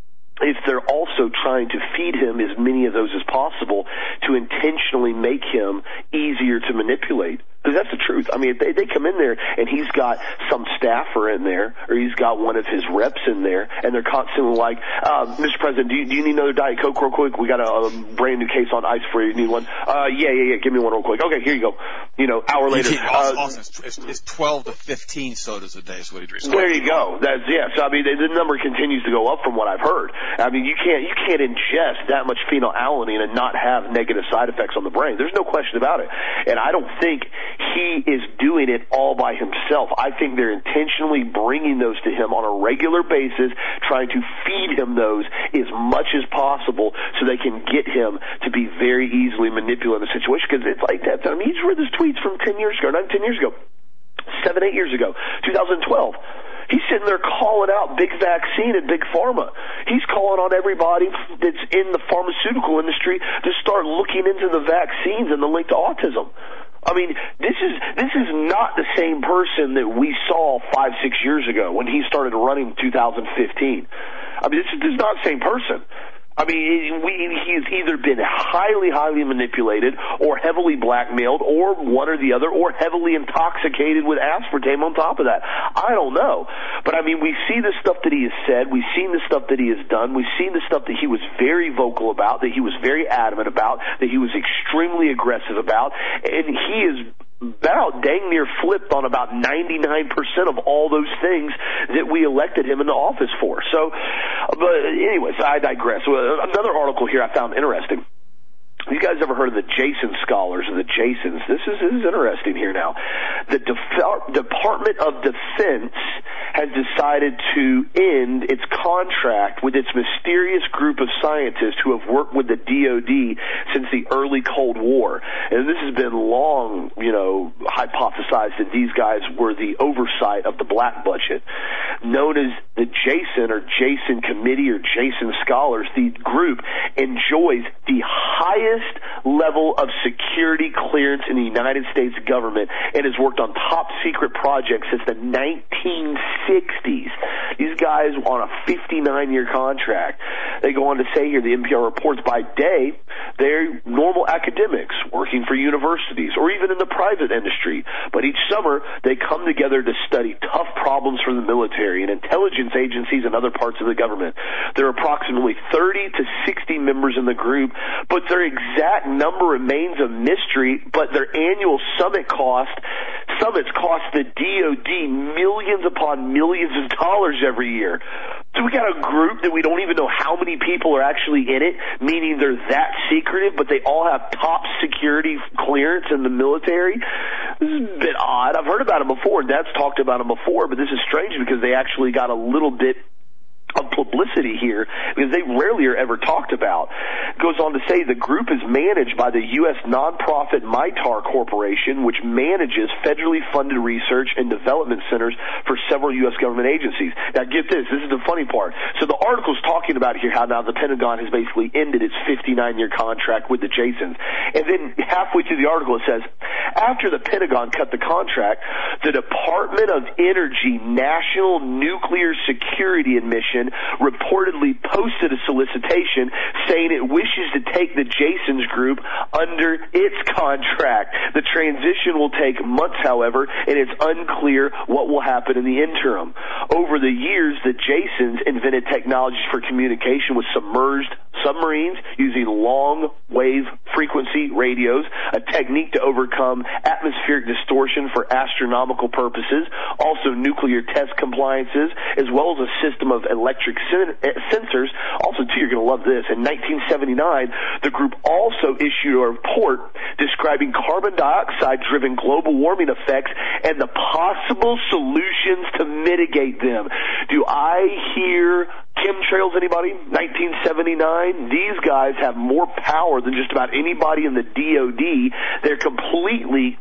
if they're also trying to feed him as many of those as possible to intentionally make him easier to manipulate. Because that's the truth. I mean, if they, they come in there and he's got some staffer in there, or he's got one of his reps in there, and they're constantly like, uh, Mister President, do you, do you need another Diet Coke real quick? We got a, a brand new case on ice for you. You need one? Uh, yeah, yeah, yeah. Give me one real quick. Okay, here you go. You know, hour later. Uh, Austin, it's, it's twelve to fifteen sodas a day is what he drinks. There you go. That's, yeah. So, I mean, the, the number continues to go up from what I've heard. I mean, you can't, you can't ingest that much phenylalanine and not have negative side effects on the brain. There's no question about it. And I don't think he is doing it all by himself. I think they're intentionally bringing those to him on a regular basis, trying to feed him those as much as possible so they can get him to be very easily manipulated in the situation. Because it's like that. I mean, he's read his tweets from ten years ago, not ten years ago, seven, eight years ago, two thousand twelve. He's sitting there calling out big vaccine and big pharma. He's calling on everybody that's in the pharmaceutical industry to start looking into the vaccines and the link to autism. I mean, this is this is not the same person that we saw five, six years ago when he started running in two thousand fifteen. I mean, this is, this is not the same person. I mean, we, he's either been highly, highly manipulated or heavily blackmailed or one or the other, or heavily intoxicated with aspartame on top of that. I don't know. But, I mean, we see the stuff that he has said. We've seen the stuff that he has done. We've seen the stuff that he was very vocal about, that he was very adamant about, that he was extremely aggressive about. And he is about dang near flipped on about ninety-nine percent of all those things that we elected him into office for. So, but anyways, I digress. Another article here I found interesting. You guys ever heard of the Jason Scholars or the Jasons? This is, this is interesting here now. The Def- Department of Defense has decided to end its contract with its mysterious group of scientists who have worked with the D O D since the early Cold War. And this has been long, you know, hypothesized that these guys were the oversight of the black budget. Known as the Jason or Jason Committee or Jason Scholars, the group enjoys the highest level of security clearance in the United States government and has worked on top secret projects since the nineteen sixties. These guys on a fifty-nine year contract. They go on to say here, the N P R reports, by day, they're normal academics working for universities or even in the private industry. But each summer, they come together to study tough problems for the military and intelligence agencies and other parts of the government. There are approximately thirty to sixty members in the group, but their exact number remains a mystery. But their annual summit cost, summits cost the D O D millions upon millions of dollars every year. So we got a group that we don't even know how many people are actually in it, meaning they're that secretive, but they all have top security clearance in the military. This is a bit odd. I've heard about them before. Dad's talked about them before, but this is strange because they actually got a little bit of publicity here because they rarely are ever talked about. It goes on to say the group is managed by the U S nonprofit MITAR Corporation, which manages federally funded research and development centers for several U S government agencies. Now get this, this is the funny part. So the article's talking about here how now the Pentagon has basically ended its fifty-nine year contract with the Jasons. And then halfway through the article it says, after the Pentagon cut the contract, the Department of Energy National Nuclear Security Admission reportedly posted a solicitation saying it wishes to take the Jasons Group under its contract. The transition will take months, however, and it's unclear what will happen in the interim. Over the years, the Jasons invented technologies for communication with submerged submarines using long wave frequency radios, a technique to overcome atmospheric distortion for astronomical purposes, also nuclear test compliances, as well as a system of electric sen- sensors. Also, too, you're going to love this. In nineteen seventy-nine, the group also issued a report describing carbon dioxide-driven global warming effects and the possible solutions to mitigate them. Do I hear chemtrails, anybody? nineteen seventy-nine. These guys have more power than just about anybody in the D O D. They're completely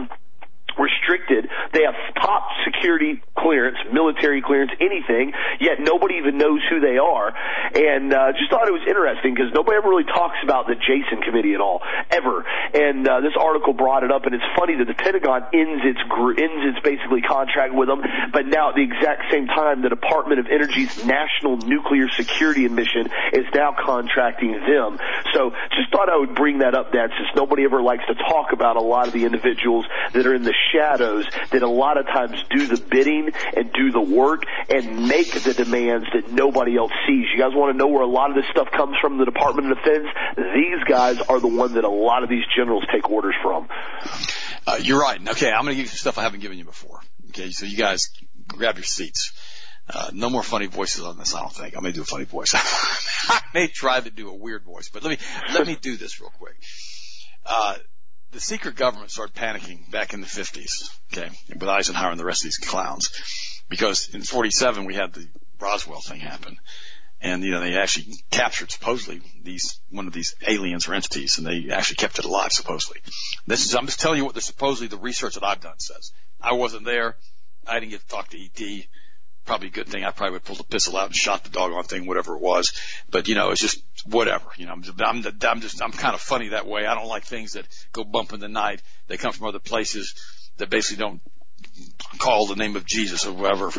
unrestricted. They have top security clearance, military clearance, anything, yet nobody even knows who they are. And uh, just thought it was interesting because nobody ever really talks about the Jason Committee at all, ever. And uh, this article brought it up, and it's funny that the Pentagon ends its gr- ends its basically contract with them, but now at the exact same time, the Department of Energy's National Nuclear Security Admission is now contracting them. So just thought I would bring that up, Dad, since nobody ever likes to talk about a lot of the individuals that are in the shadows that a lot of times do the bidding and do the work and make the demands that nobody else sees. You guys want to know where a lot of this stuff comes from, the Department of Defense? These guys are the ones that a lot of these generals take orders from. Uh, you're right. Okay, I'm going to give you some stuff I haven't given you before. Okay, so you guys grab your seats. Uh, no more funny voices on this, I don't think. I may do a funny voice. I may try to do a weird voice, but let me let me do this real quick. Uh, the secret government started panicking back in the fifties, okay, with Eisenhower and the rest of these clowns, because in forty-seven we had the Roswell thing happen, and you know they actually captured supposedly these one of these aliens or entities, and they actually kept it alive supposedly. This is I'm just telling you what the supposedly the research that I've done says. I wasn't there. I didn't get to talk to E T. Probably a good thing. I probably would pull the pistol out and shot the doggone thing, whatever it was. But you know, it's just whatever. You know, I'm, I'm, I'm just, I'm kind of funny that way. I don't like things that go bump in the night. They come from other places that basically don't call the name of Jesus or whatever.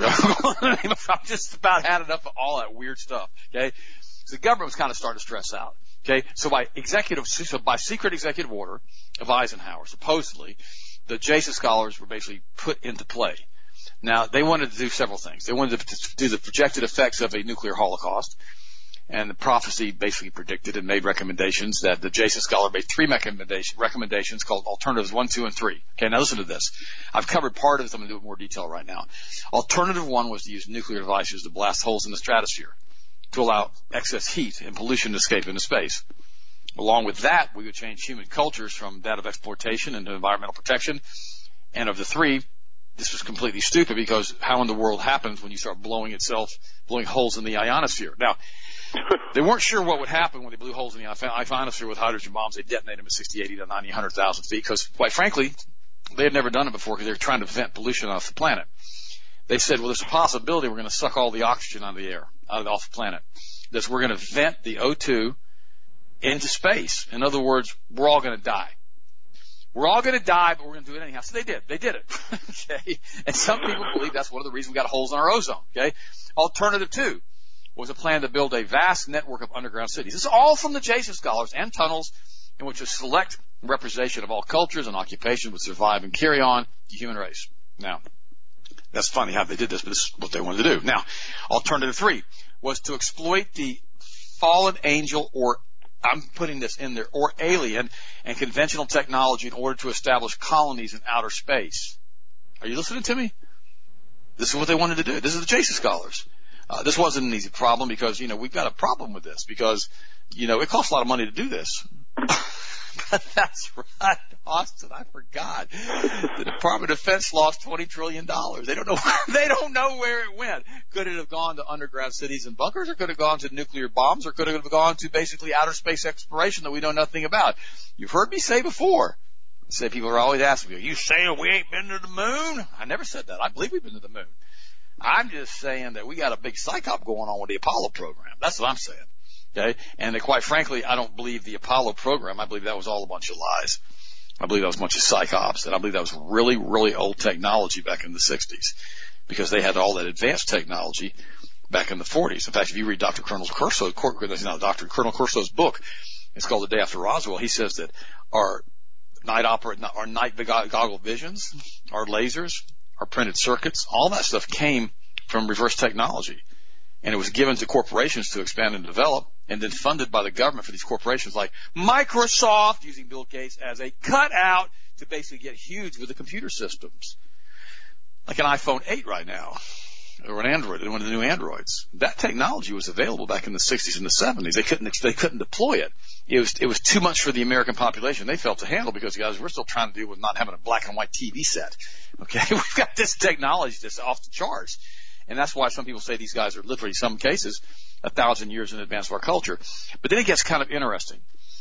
I'm just about had enough of all that weird stuff. Okay, so the government was kind of starting to stress out. Okay, so by executive, so by secret executive order of Eisenhower, supposedly the Jason scholars were basically put into play. Now, they wanted to do several things. They wanted to do the projected effects of a nuclear holocaust, and the prophecy basically predicted and made recommendations that the Jason Scholar made three recommendation, recommendations called alternatives one, two, and three. Okay, now listen to this. I've covered part of this. I'm going to do it in more detail right now. Alternative one was to use nuclear devices to blast holes in the stratosphere to allow excess heat and pollution to escape into space. Along with that, we would change human cultures from that of exploitation into environmental protection. And of the three, this was completely stupid because how in the world happens when you start blowing itself, blowing holes in the ionosphere? Now, they weren't sure what would happen when they blew holes in the ionosphere with hydrogen bombs. They detonated them at sixty, eighty to ninety, one hundred thousand feet because, quite frankly, they had never done it before because they were trying to vent pollution off the planet. They said, well, there's a possibility we're going to suck all the oxygen out of the air, out of off the planet. That we're going to vent the O two into space. In other words, we're all going to die. We're all going to die, but we're going to do it anyhow. So they did. They did it. Okay. And some people believe that's one of the reasons we got holes in our ozone. Okay. Alternative two was a plan to build a vast network of underground cities. This is all from the Jason scholars and tunnels in which a select representation of all cultures and occupations would survive and carry on the human race. Now, that's funny how they did this, but this is what they wanted to do. Now, alternative three was to exploit the fallen angel or I'm putting this in there, or alien and conventional technology in order to establish colonies in outer space. Are you listening to me? This is what they wanted to do. This is the Jason scholars. Uh, this wasn't an easy problem because, you know, we've got a problem with this because, you know, it costs a lot of money to do this. But that's right, Austin. I forgot. The Department of Defense lost twenty trillion dollars. They don't know. They don't know where it went. Could it have gone to underground cities and bunkers, or could it have gone to nuclear bombs, or could it have gone to basically outer space exploration that we know nothing about? You've heard me say before. Say people are always asking me, "You saying we ain't been to the moon?" I never said that. I believe we've been to the moon. I'm just saying that we got a big psyop going on with the Apollo program. That's what I'm saying. Okay? And that, quite frankly, I don't believe the Apollo program. I believe that was all a bunch of lies. I believe that was a bunch of psyops. And I believe that was really, really old technology back in the sixties, because they had all that advanced technology back in the forties. In fact, if you read Doctor Colonel Corso, no, Doctor Colonel Corso's book, it's called The Day After Roswell, he says that our night opera, our night goggle visions, our lasers, our printed circuits, all that stuff came from reverse technology. And it was given to corporations to expand and develop, and then funded by the government for these corporations like Microsoft, using Bill Gates as a cutout to basically get huge with the computer systems. Like an iPhone eight right now, or an Android, one of the new Androids. That technology was available back in the sixties and the seventies. They couldn't, they couldn't deploy it. It was, it was too much for the American population. They felt to handle, because, guys, we're still trying to deal with not having a black and white T V set. Okay? We've got this technology that's off the charts. And that's why some people say these guys are literally, in some cases, a thousand years in advance of our culture. But then it gets kind of interesting.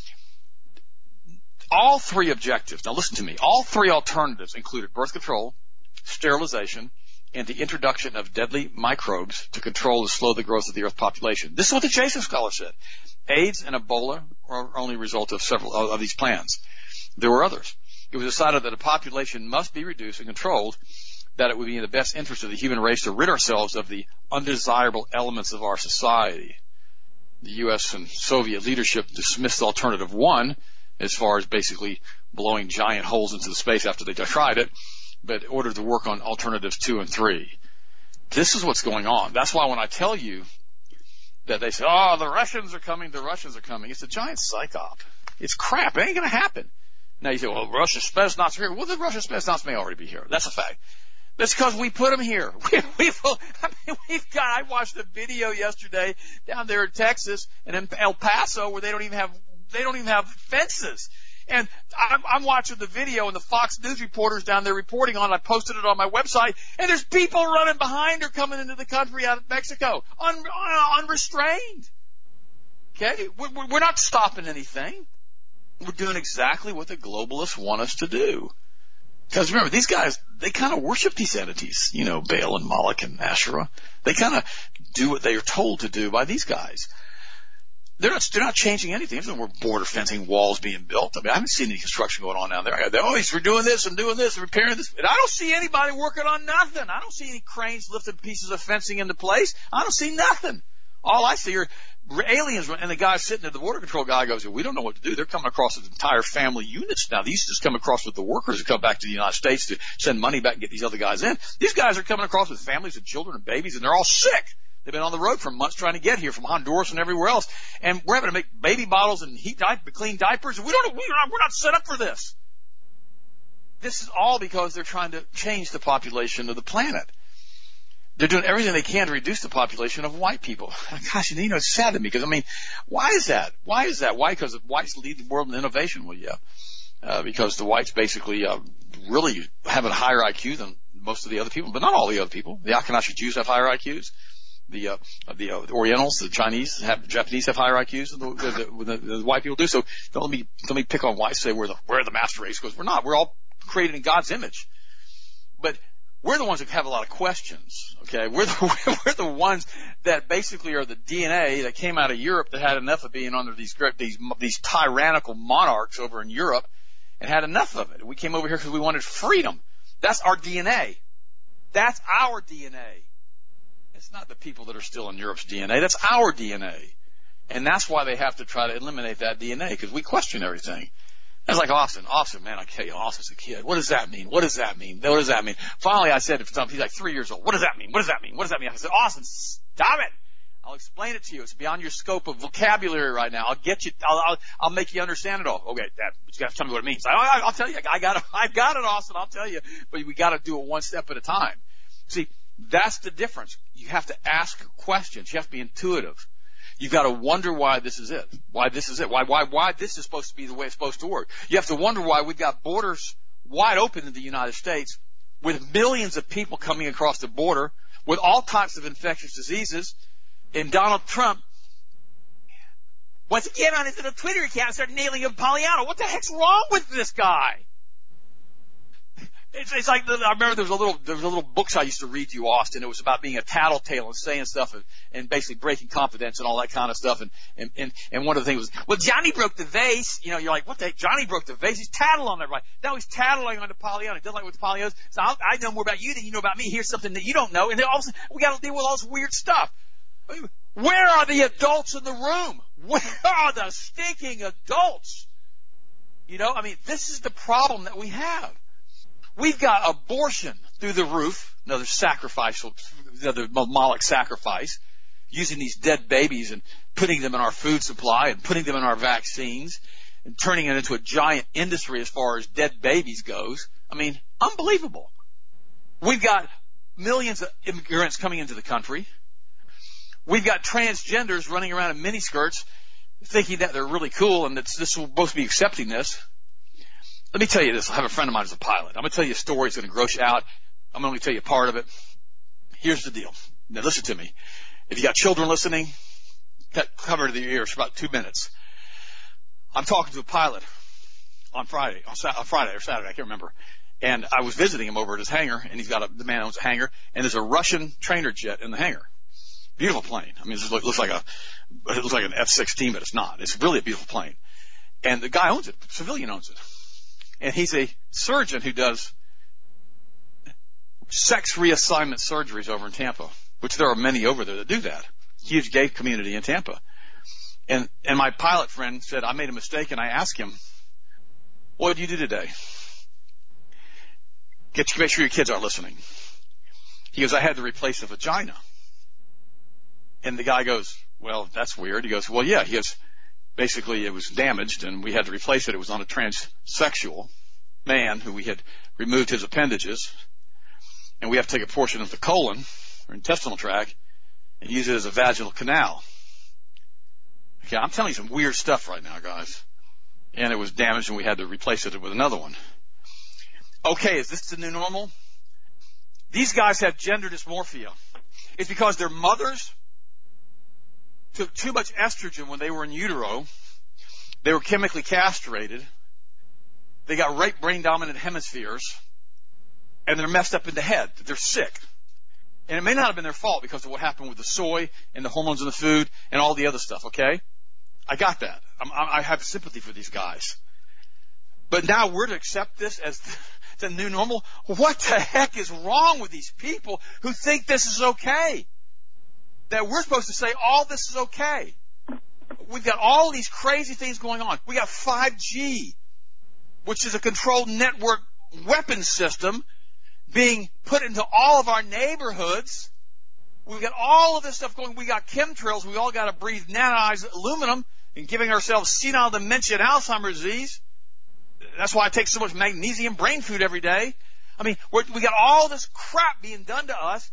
All three objectives, now listen to me, all three alternatives included birth control, sterilization, and the introduction of deadly microbes to control and slow the growth of the Earth population. This is what the Jason Scholar said. AIDS and Ebola are only a result of several of these plans. There were others. It was decided that a population must be reduced and controlled, that it would be in the best interest of the human race to rid ourselves of the undesirable elements of our society. The U S and Soviet leadership dismissed alternative one as far as basically blowing giant holes into the space after they tried it, but ordered to work on alternatives two and three. This is what's going on. That's why when I tell you that they say, oh, the Russians are coming, the Russians are coming, it's a giant psyop. It's crap. It ain't going to happen. Now you say, well, Russian Spetsnaz are here. Well, the Russian Spetsnaz may already be here. That's a fact. That's because we put them here. We, we've, I mean, we've got, I watched a video yesterday down there in Texas and in El Paso where they don't even have, they don't even have fences. And I'm, I'm watching the video, and the Fox News reporters down there reporting on it. I posted it on my website, and there's people running behind her coming into the country out of Mexico, un, un, unrestrained. Okay? We're, we're not stopping anything. We're doing exactly what the globalists want us to do. Because remember, these guys, they kind of worship these entities, you know, Baal and Moloch and Asherah. They kind of do what they are told to do by these guys. They're not, they're not changing anything. There's no more border fencing walls being built. I mean, I haven't seen any construction going on down there. They're always, we're doing this and doing this and repairing this. And I don't see anybody working on nothing. I don't see any cranes lifting pieces of fencing into place. I don't see nothing. All I see are aliens, and the guy sitting there, the border control guy goes, we don't know what to do. They're coming across with entire family units now. These just come across with the workers who come back to the United States to send money back and get these other guys in. These guys are coming across with families and children and babies, and they're all sick. They've been on the road for months trying to get here from Honduras and everywhere else. And we're having to make baby bottles and heat di- clean diapers. We don't, we're not, we're not set up for this. This is all because they're trying to change the population of the planet. They're doing everything they can to reduce the population of white people. Gosh, you know, it's sad to me because, I mean, why is that? Why is that? Why? Because the whites lead the world in innovation. Well, yeah, uh, because the whites basically uh, really have a higher I Q than most of the other people, but not all the other people. The Akanashi Jews have higher I Qs. The uh, the, uh, the Orientals, the Chinese, have the Japanese have higher I Qs than the, the, the, the, the white people do. So don't let me let me pick on whites. Say we're the we're the master race, because we're not. We're all created in God's image, but we're the ones that have a lot of questions. Okay, we're the we're the ones that basically are the D N A that came out of Europe that had enough of being under these these these tyrannical monarchs over in Europe and had enough of it. We came over here because we wanted freedom. That's our D N A. That's our D N A. It's not the people that are still in Europe's D N A. That's our D N A. And that's why they have to try to eliminate that D N A, because we question everything. It's like Austin. Austin, man, I tell you, Austin's a kid. What does that mean? What does that mean? What does that mean? Finally, I said to somebody, he's like three years old. What does that mean? What does that mean? What does that mean? I said, Austin, stop it. I'll explain it to you. It's beyond your scope of vocabulary right now. I'll get you, I'll, I'll, I'll make you understand it all. Okay, Dad, but you got to tell me what it means. I, I, I'll tell you. I got it. I got it, Austin. I'll tell you. But we got to do it one step at a time. See, that's the difference. You have to ask questions. You have to be intuitive. You've got to wonder why this is it. Why this is it. Why, why, why this is supposed to be the way it's supposed to work. You have to wonder why we've got borders wide open in the United States with millions of people coming across the border with all types of infectious diseases. And Donald Trump, once again on his little Twitter account, started nailing Napolitano. What the heck's wrong with this guy? It's, it's like, the, I remember there was a little, there was a little books I used to read to you, Austin. It was about being a tattletale and saying stuff and, and basically breaking confidence and all that kind of stuff. And, and, and, and one of the things was, well, Johnny broke the vase. You know, you're like, what the heck? Johnny broke the vase. He's tattling on everybody. Now he's tattling on Napolitano. He doesn't like what Napolitano is. So I'll, I know more about you than you know about me. Here's something that you don't know. And then all of a sudden, we got to deal with all this weird stuff. Where are the adults in the room? Where are the stinking adults? You know, I mean, this is the problem that we have. We've got abortion through the roof, another sacrifice, another Moloch sacrifice, using these dead babies and putting them in our food supply and putting them in our vaccines and turning it into a giant industry as far as dead babies goes. I mean, unbelievable. We've got millions of immigrants coming into the country. We've got transgenders running around in miniskirts thinking that they're really cool and that this will supposed to be accepting this. Let me tell you this. I have a friend of mine who's a pilot. I'm going to tell you a story. It's going to gross you out. I'm going to tell you part of it. Here's the deal. Now listen to me. If you got children listening, cover their ears for about two minutes. I'm talking to a pilot on Friday, on, Sa- on Friday or Saturday, I can't remember. And I was visiting him over at his hangar, and he's got a, the man owns a hangar, and there's a Russian trainer jet in the hangar. Beautiful plane. I mean, it looks like a, it looks like an F sixteen, but it's not. It's really a beautiful plane. And the guy owns it. Civilian owns it. And he's a surgeon who does sex reassignment surgeries over in Tampa, which there are many over there that do that. Huge gay community in Tampa. And, and my pilot friend said, I made a mistake, and I asked him, what did you do today? Get, make sure your kids aren't listening. He goes, I had to replace a vagina. And the guy goes, well, that's weird. He goes, well, yeah. He goes, basically it was damaged and we had to replace it. It was on a transsexual man who we had removed his appendages, and we have to take a portion of the colon or intestinal tract and use it as a vaginal canal. Okay, I'm telling you some weird stuff right now, guys. And it was damaged and we had to replace it with another one. Okay, is this the new normal? These guys have gender dysmorphia. It's because their mothers took too much estrogen when they were in utero. They were chemically castrated. They got right brain dominant hemispheres, and they're messed up in the head. They're sick. And it may not have been their fault because of what happened with the soy and the hormones in the food and all the other stuff, okay? I got that. I'm, I have sympathy for these guys. But now we're to accept this as the new normal? What the heck is wrong with these people who think this is okay? That we're supposed to say all this is okay. We've got all these crazy things going on. We got five G, which is a controlled network weapon system being put into all of our neighborhoods. We've got all of this stuff going. We got chemtrails. We all got to breathe nanized aluminum and giving ourselves senile dementia and Alzheimer's disease. That's why I take so much magnesium brain food every day. I mean, we're, we got all this crap being done to us.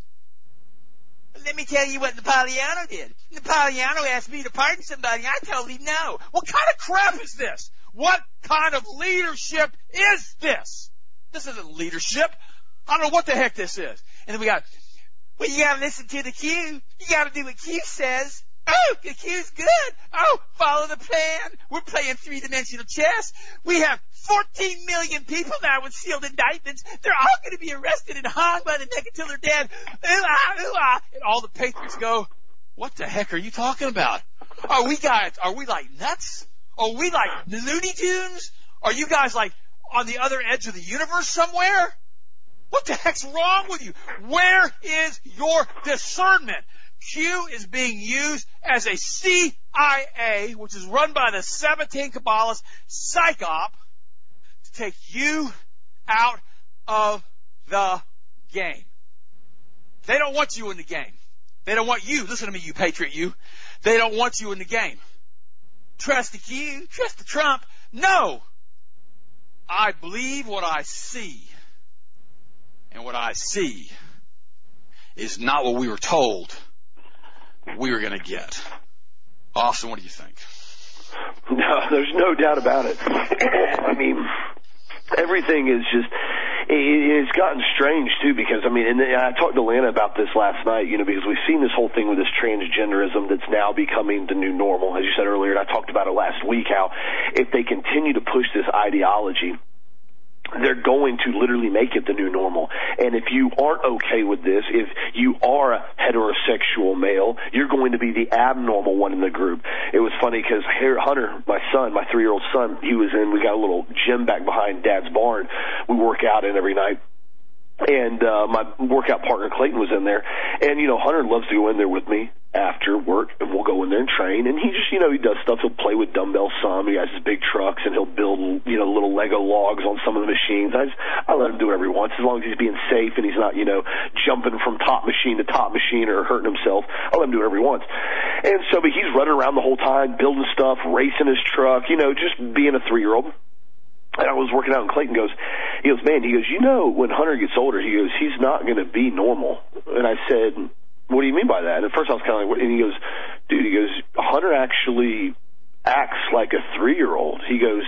Let me tell you what Napolitano did. Napolitano asked me to pardon somebody. I told him no. What kind of crap is this? What kind of leadership is this? This isn't leadership. I don't know what the heck this is. And then we got, well, you gotta listen to the Q. You gotta do what Q says. Oh, the Q's good. Oh, follow the plan. We're playing three-dimensional chess. We have fourteen million people now with sealed indictments. They're all going to be arrested and hung by the neck until they're dead. Ooh, ah, ooh, ah. And all the patriots go, what the heck are you talking about? Are we guys, are we like nuts? Are we like Looney Tunes? Are you guys like on the other edge of the universe somewhere? What the heck's wrong with you? Where is your discernment? Q is being used as a C I A, which is run by the Sabbatean Kabbalist psyop, to take you out of the game. They don't want you in the game. They don't want you. Listen to me, you patriot, you. They don't want you in the game. Trust the Q, trust the Trump. No. I believe what I see. And what I see is not what we were told we were going to get. Austin, what do you think? No, there's no doubt about it. I mean, everything is just, it's gotten strange too, because I mean, and I talked to Lana about this last night, you know, because we've seen this whole thing with this transgenderism that's now becoming the new normal, as you said earlier, and I talked about it last week, how if they continue to push this ideology, they're going to literally make it the new normal. And if you aren't okay with this, if you are a heterosexual male, you're going to be the abnormal one in the group. It was funny because Hunter, my son, my three-year-old son, he was in, we got a little gym back behind Dad's barn. We work out in every night. And uh, my workout partner, Clayton, was in there. And, you know, Hunter loves to go in there with me after work, and we'll go in there and train. And he just, you know, he does stuff. He'll play with dumbbells some. He has his big trucks, and he'll build, you know, little Lego logs on some of the machines. I just, I let him do it every once, as long as he's being safe and he's not, you know, jumping from top machine to top machine or hurting himself. I'll let him do it every once. And so, but he's running around the whole time, building stuff, racing his truck, you know, just being a three-year-old. And I was working out, and Clayton goes, he goes, man, he goes, you know, when Hunter gets older, he goes, he's not going to be normal. And I said, what do you mean by that? And at first I was kind of like, what? And he goes, dude, he goes, Hunter actually acts like a three-year-old. He goes,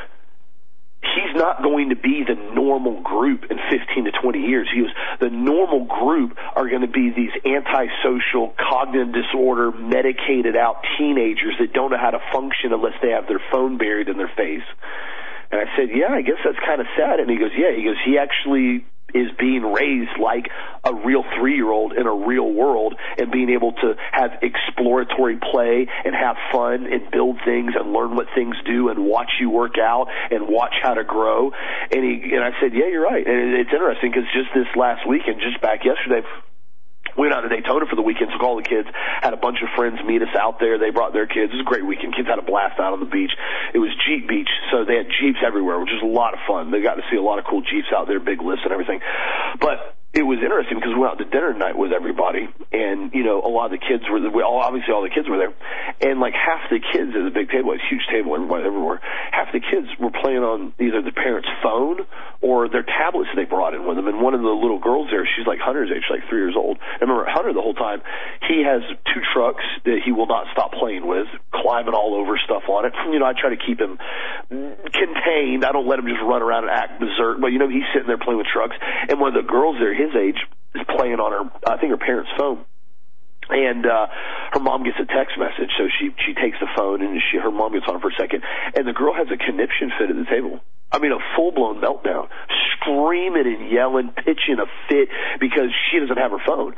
he's not going to be the normal group in fifteen to twenty years. He goes, the normal group are going to be these antisocial, cognitive disorder, medicated out teenagers that don't know how to function unless they have their phone buried in their face. And I said, yeah, I guess that's kind of sad. And he goes, yeah, he goes, he actually is being raised like a real three-year-old in a real world, and being able to have exploratory play and have fun and build things and learn what things do and watch you work out and watch how to grow. And he, and I said, yeah, you're right. And it's interesting because just this last weekend, just back yesterday, we went out to Daytona for the weekend, took all the kids, had a bunch of friends meet us out there. They brought their kids. It was a great weekend. Kids had a blast out on the beach. It was Jeep Beach, so they had Jeeps everywhere, which was a lot of fun. They got to see a lot of cool Jeeps out there, big lifts and everything. But it was interesting because we went out to dinner tonight with everybody, and, you know, a lot of the kids were, we all, obviously all the kids were there, and like half the kids at the big table, it's a huge table, everybody everywhere, half the kids were playing on either the parents' phone or their tablets they brought in with them. And one of the little girls there, she's like Hunter's age, like three years old. I remember Hunter the whole time, he has two trucks that he will not stop playing with, climbing all over stuff on it. You know, I try to keep him contained. I don't let him just run around and act berserk, but, you know, he's sitting there playing with trucks. And one of the girls there, his age, is playing on her, I think her parents' phone. And uh her mom gets a text message, so she she takes the phone, and she her mom gets on for a second, and the girl has a conniption fit at the table. I mean, a full-blown meltdown, screaming and yelling, pitching a fit because she doesn't have her phone.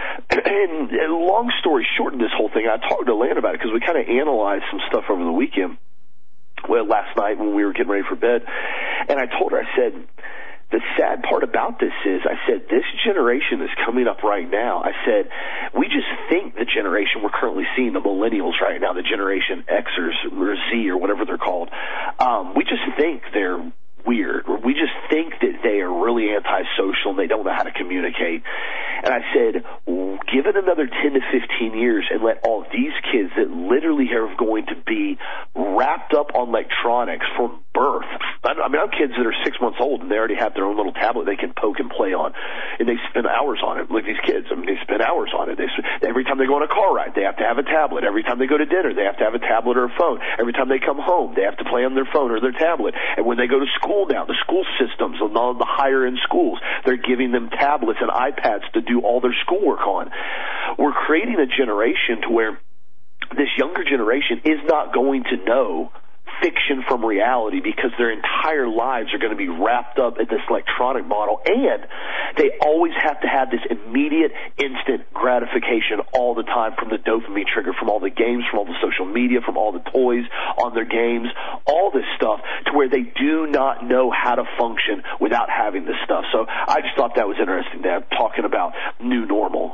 And, and long story short of this whole thing, I talked to Lana about it because we kind of analyzed some stuff over the weekend, well, last night when we were getting ready for bed. And I told her, I said, the sad part about this is, I said, this generation is coming up right now. I said, we just think the generation we're currently seeing, the millennials right now, the Generation Xers or Z or whatever they're called, um, we just think they're weird. We just think that they are really antisocial and they don't know how to communicate. And I said, give it another ten to fifteen years and let all these kids that literally are going to be wrapped up on electronics from birth. I mean, I have kids that are six months old and they already have their own little tablet they can poke and play on, and they spend hours on it. Like these kids, I mean, they spend hours on it. They every time they go on a car ride, they have to have a tablet. Every time they go to dinner, they have to have a tablet or a phone. Every time they come home, they have to play on their phone or their tablet. And when they go to school now, the school systems and all the higher end schools, they're giving them tablets and iPads to do all their schoolwork on. We're creating a generation to where this younger generation is not going to know fiction from reality because their entire lives are going to be wrapped up in this electronic model, and they always have to have this immediate, instant gratification all the time from the dopamine trigger, from all the games, from all the social media, from all the toys on their games, all this stuff, to where they do not know how to function without having this stuff. So I just thought that was interesting, Dad, talking about new normal.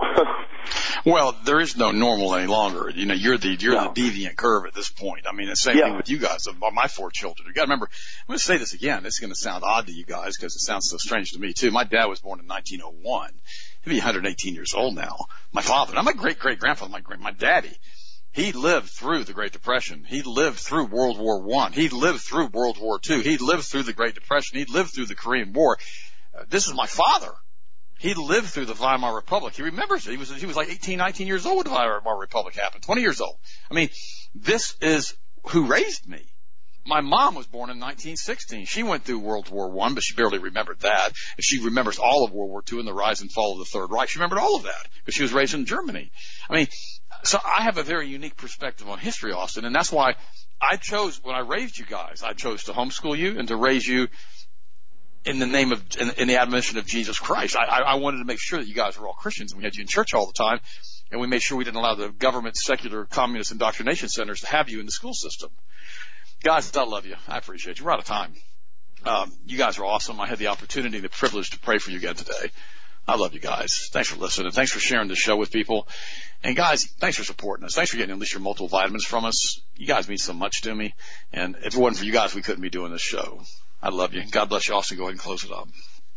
Well, there is no normal any longer. You know, you're the you're No. the deviant curve at this point. I mean, the same Yeah. thing with you guys. My four children. You got to remember. I'm going to say this again. This is going to sound odd to you guys because it sounds so strange to me too. My dad was born in nineteen oh one. He'd be one hundred eighteen years old now. My father. I'm my great great grandfather. My great my daddy. He lived through the Great Depression. He lived through World War One. He lived through World War Two. He lived through the Great Depression. He lived through the Korean War. Uh, this is my father. He lived through the Weimar Republic. He remembers it. He was, he was like eighteen, nineteen years old when the Weimar Republic happened, twenty years old. I mean, this is who raised me. My mom was born in nineteen sixteen. She went through World War One, but she barely remembered that. And she remembers all of World War Two and the rise and fall of the Third Reich. She remembered all of that because she was raised in Germany. I mean, so I have a very unique perspective on history, Austin, and that's why I chose, when I raised you guys, I chose to homeschool you and to raise you in the name of, in, in the admonition of Jesus Christ. I, I wanted to make sure that you guys were all Christians, and we had you in church all the time, and we made sure we didn't allow the government, secular, communist indoctrination centers to have you in the school system. Guys, I love you. I appreciate you. We're out of time. Um, you guys are awesome. I had the opportunity, the privilege to pray for you again today. I love you guys. Thanks for listening. Thanks for sharing this show with people. And guys, thanks for supporting us. Thanks for getting at least your multiple vitamins from us. You guys mean so much to me. And if it wasn't for you guys, we couldn't be doing this show. I love you. God bless you. Austin, go ahead and close it up.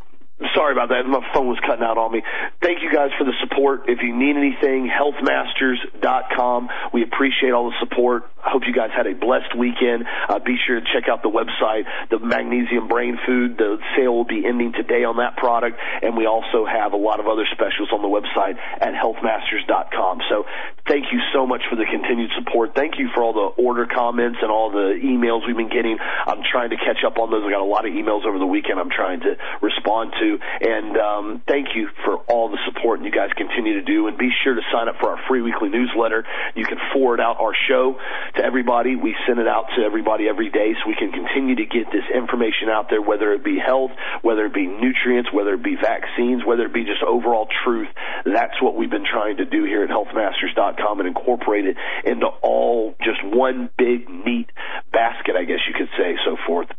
Sorry about that. My phone was cutting out on me. Thank you guys for the support. If you need anything, health masters dot com. We appreciate all the support. I hope you guys had a blessed weekend. Uh, be sure to check out the website, the Magnesium Brain Food. The sale will be ending today on that product, and we also have a lot of other specials on the website at health masters dot com. So thank you so much for the continued support. Thank you for all the order comments and all the emails we've been getting. I'm trying to catch up on those. I got a lot of emails over the weekend I'm trying to respond to. And um, thank you for all the support you guys continue to do. And be sure to sign up for our free weekly newsletter. You can forward out our show to everybody. We send it out to everybody every day so we can continue to get this information out there, whether it be health, whether it be nutrients, whether it be vaccines, whether it be just overall truth. That's what we've been trying to do here at health masters dot com and incorporate it into all just one big, neat basket, I guess you could say, so forth,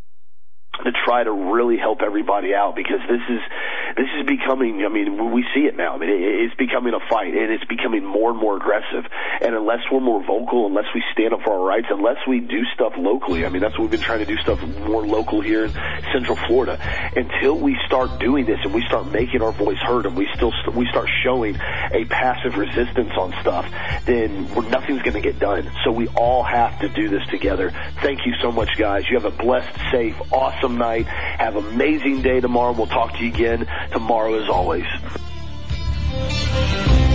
to try to really help everybody out, because this is this is becoming, I mean, we see it now. I mean, it, it's becoming a fight, and it's becoming more and more aggressive. And unless we're more vocal, unless we stand up for our rights, unless we do stuff locally, I mean, that's what we've been trying to do, stuff more local here in Central Florida. Until we start doing this and we start making our voice heard, and we still we start showing a passive resistance on stuff, then we're, nothing's going to get done. So we all have to do this together. Thank you so much, guys. You have a blessed, safe, awesome night. Have an amazing day tomorrow. We'll talk to you again tomorrow as always.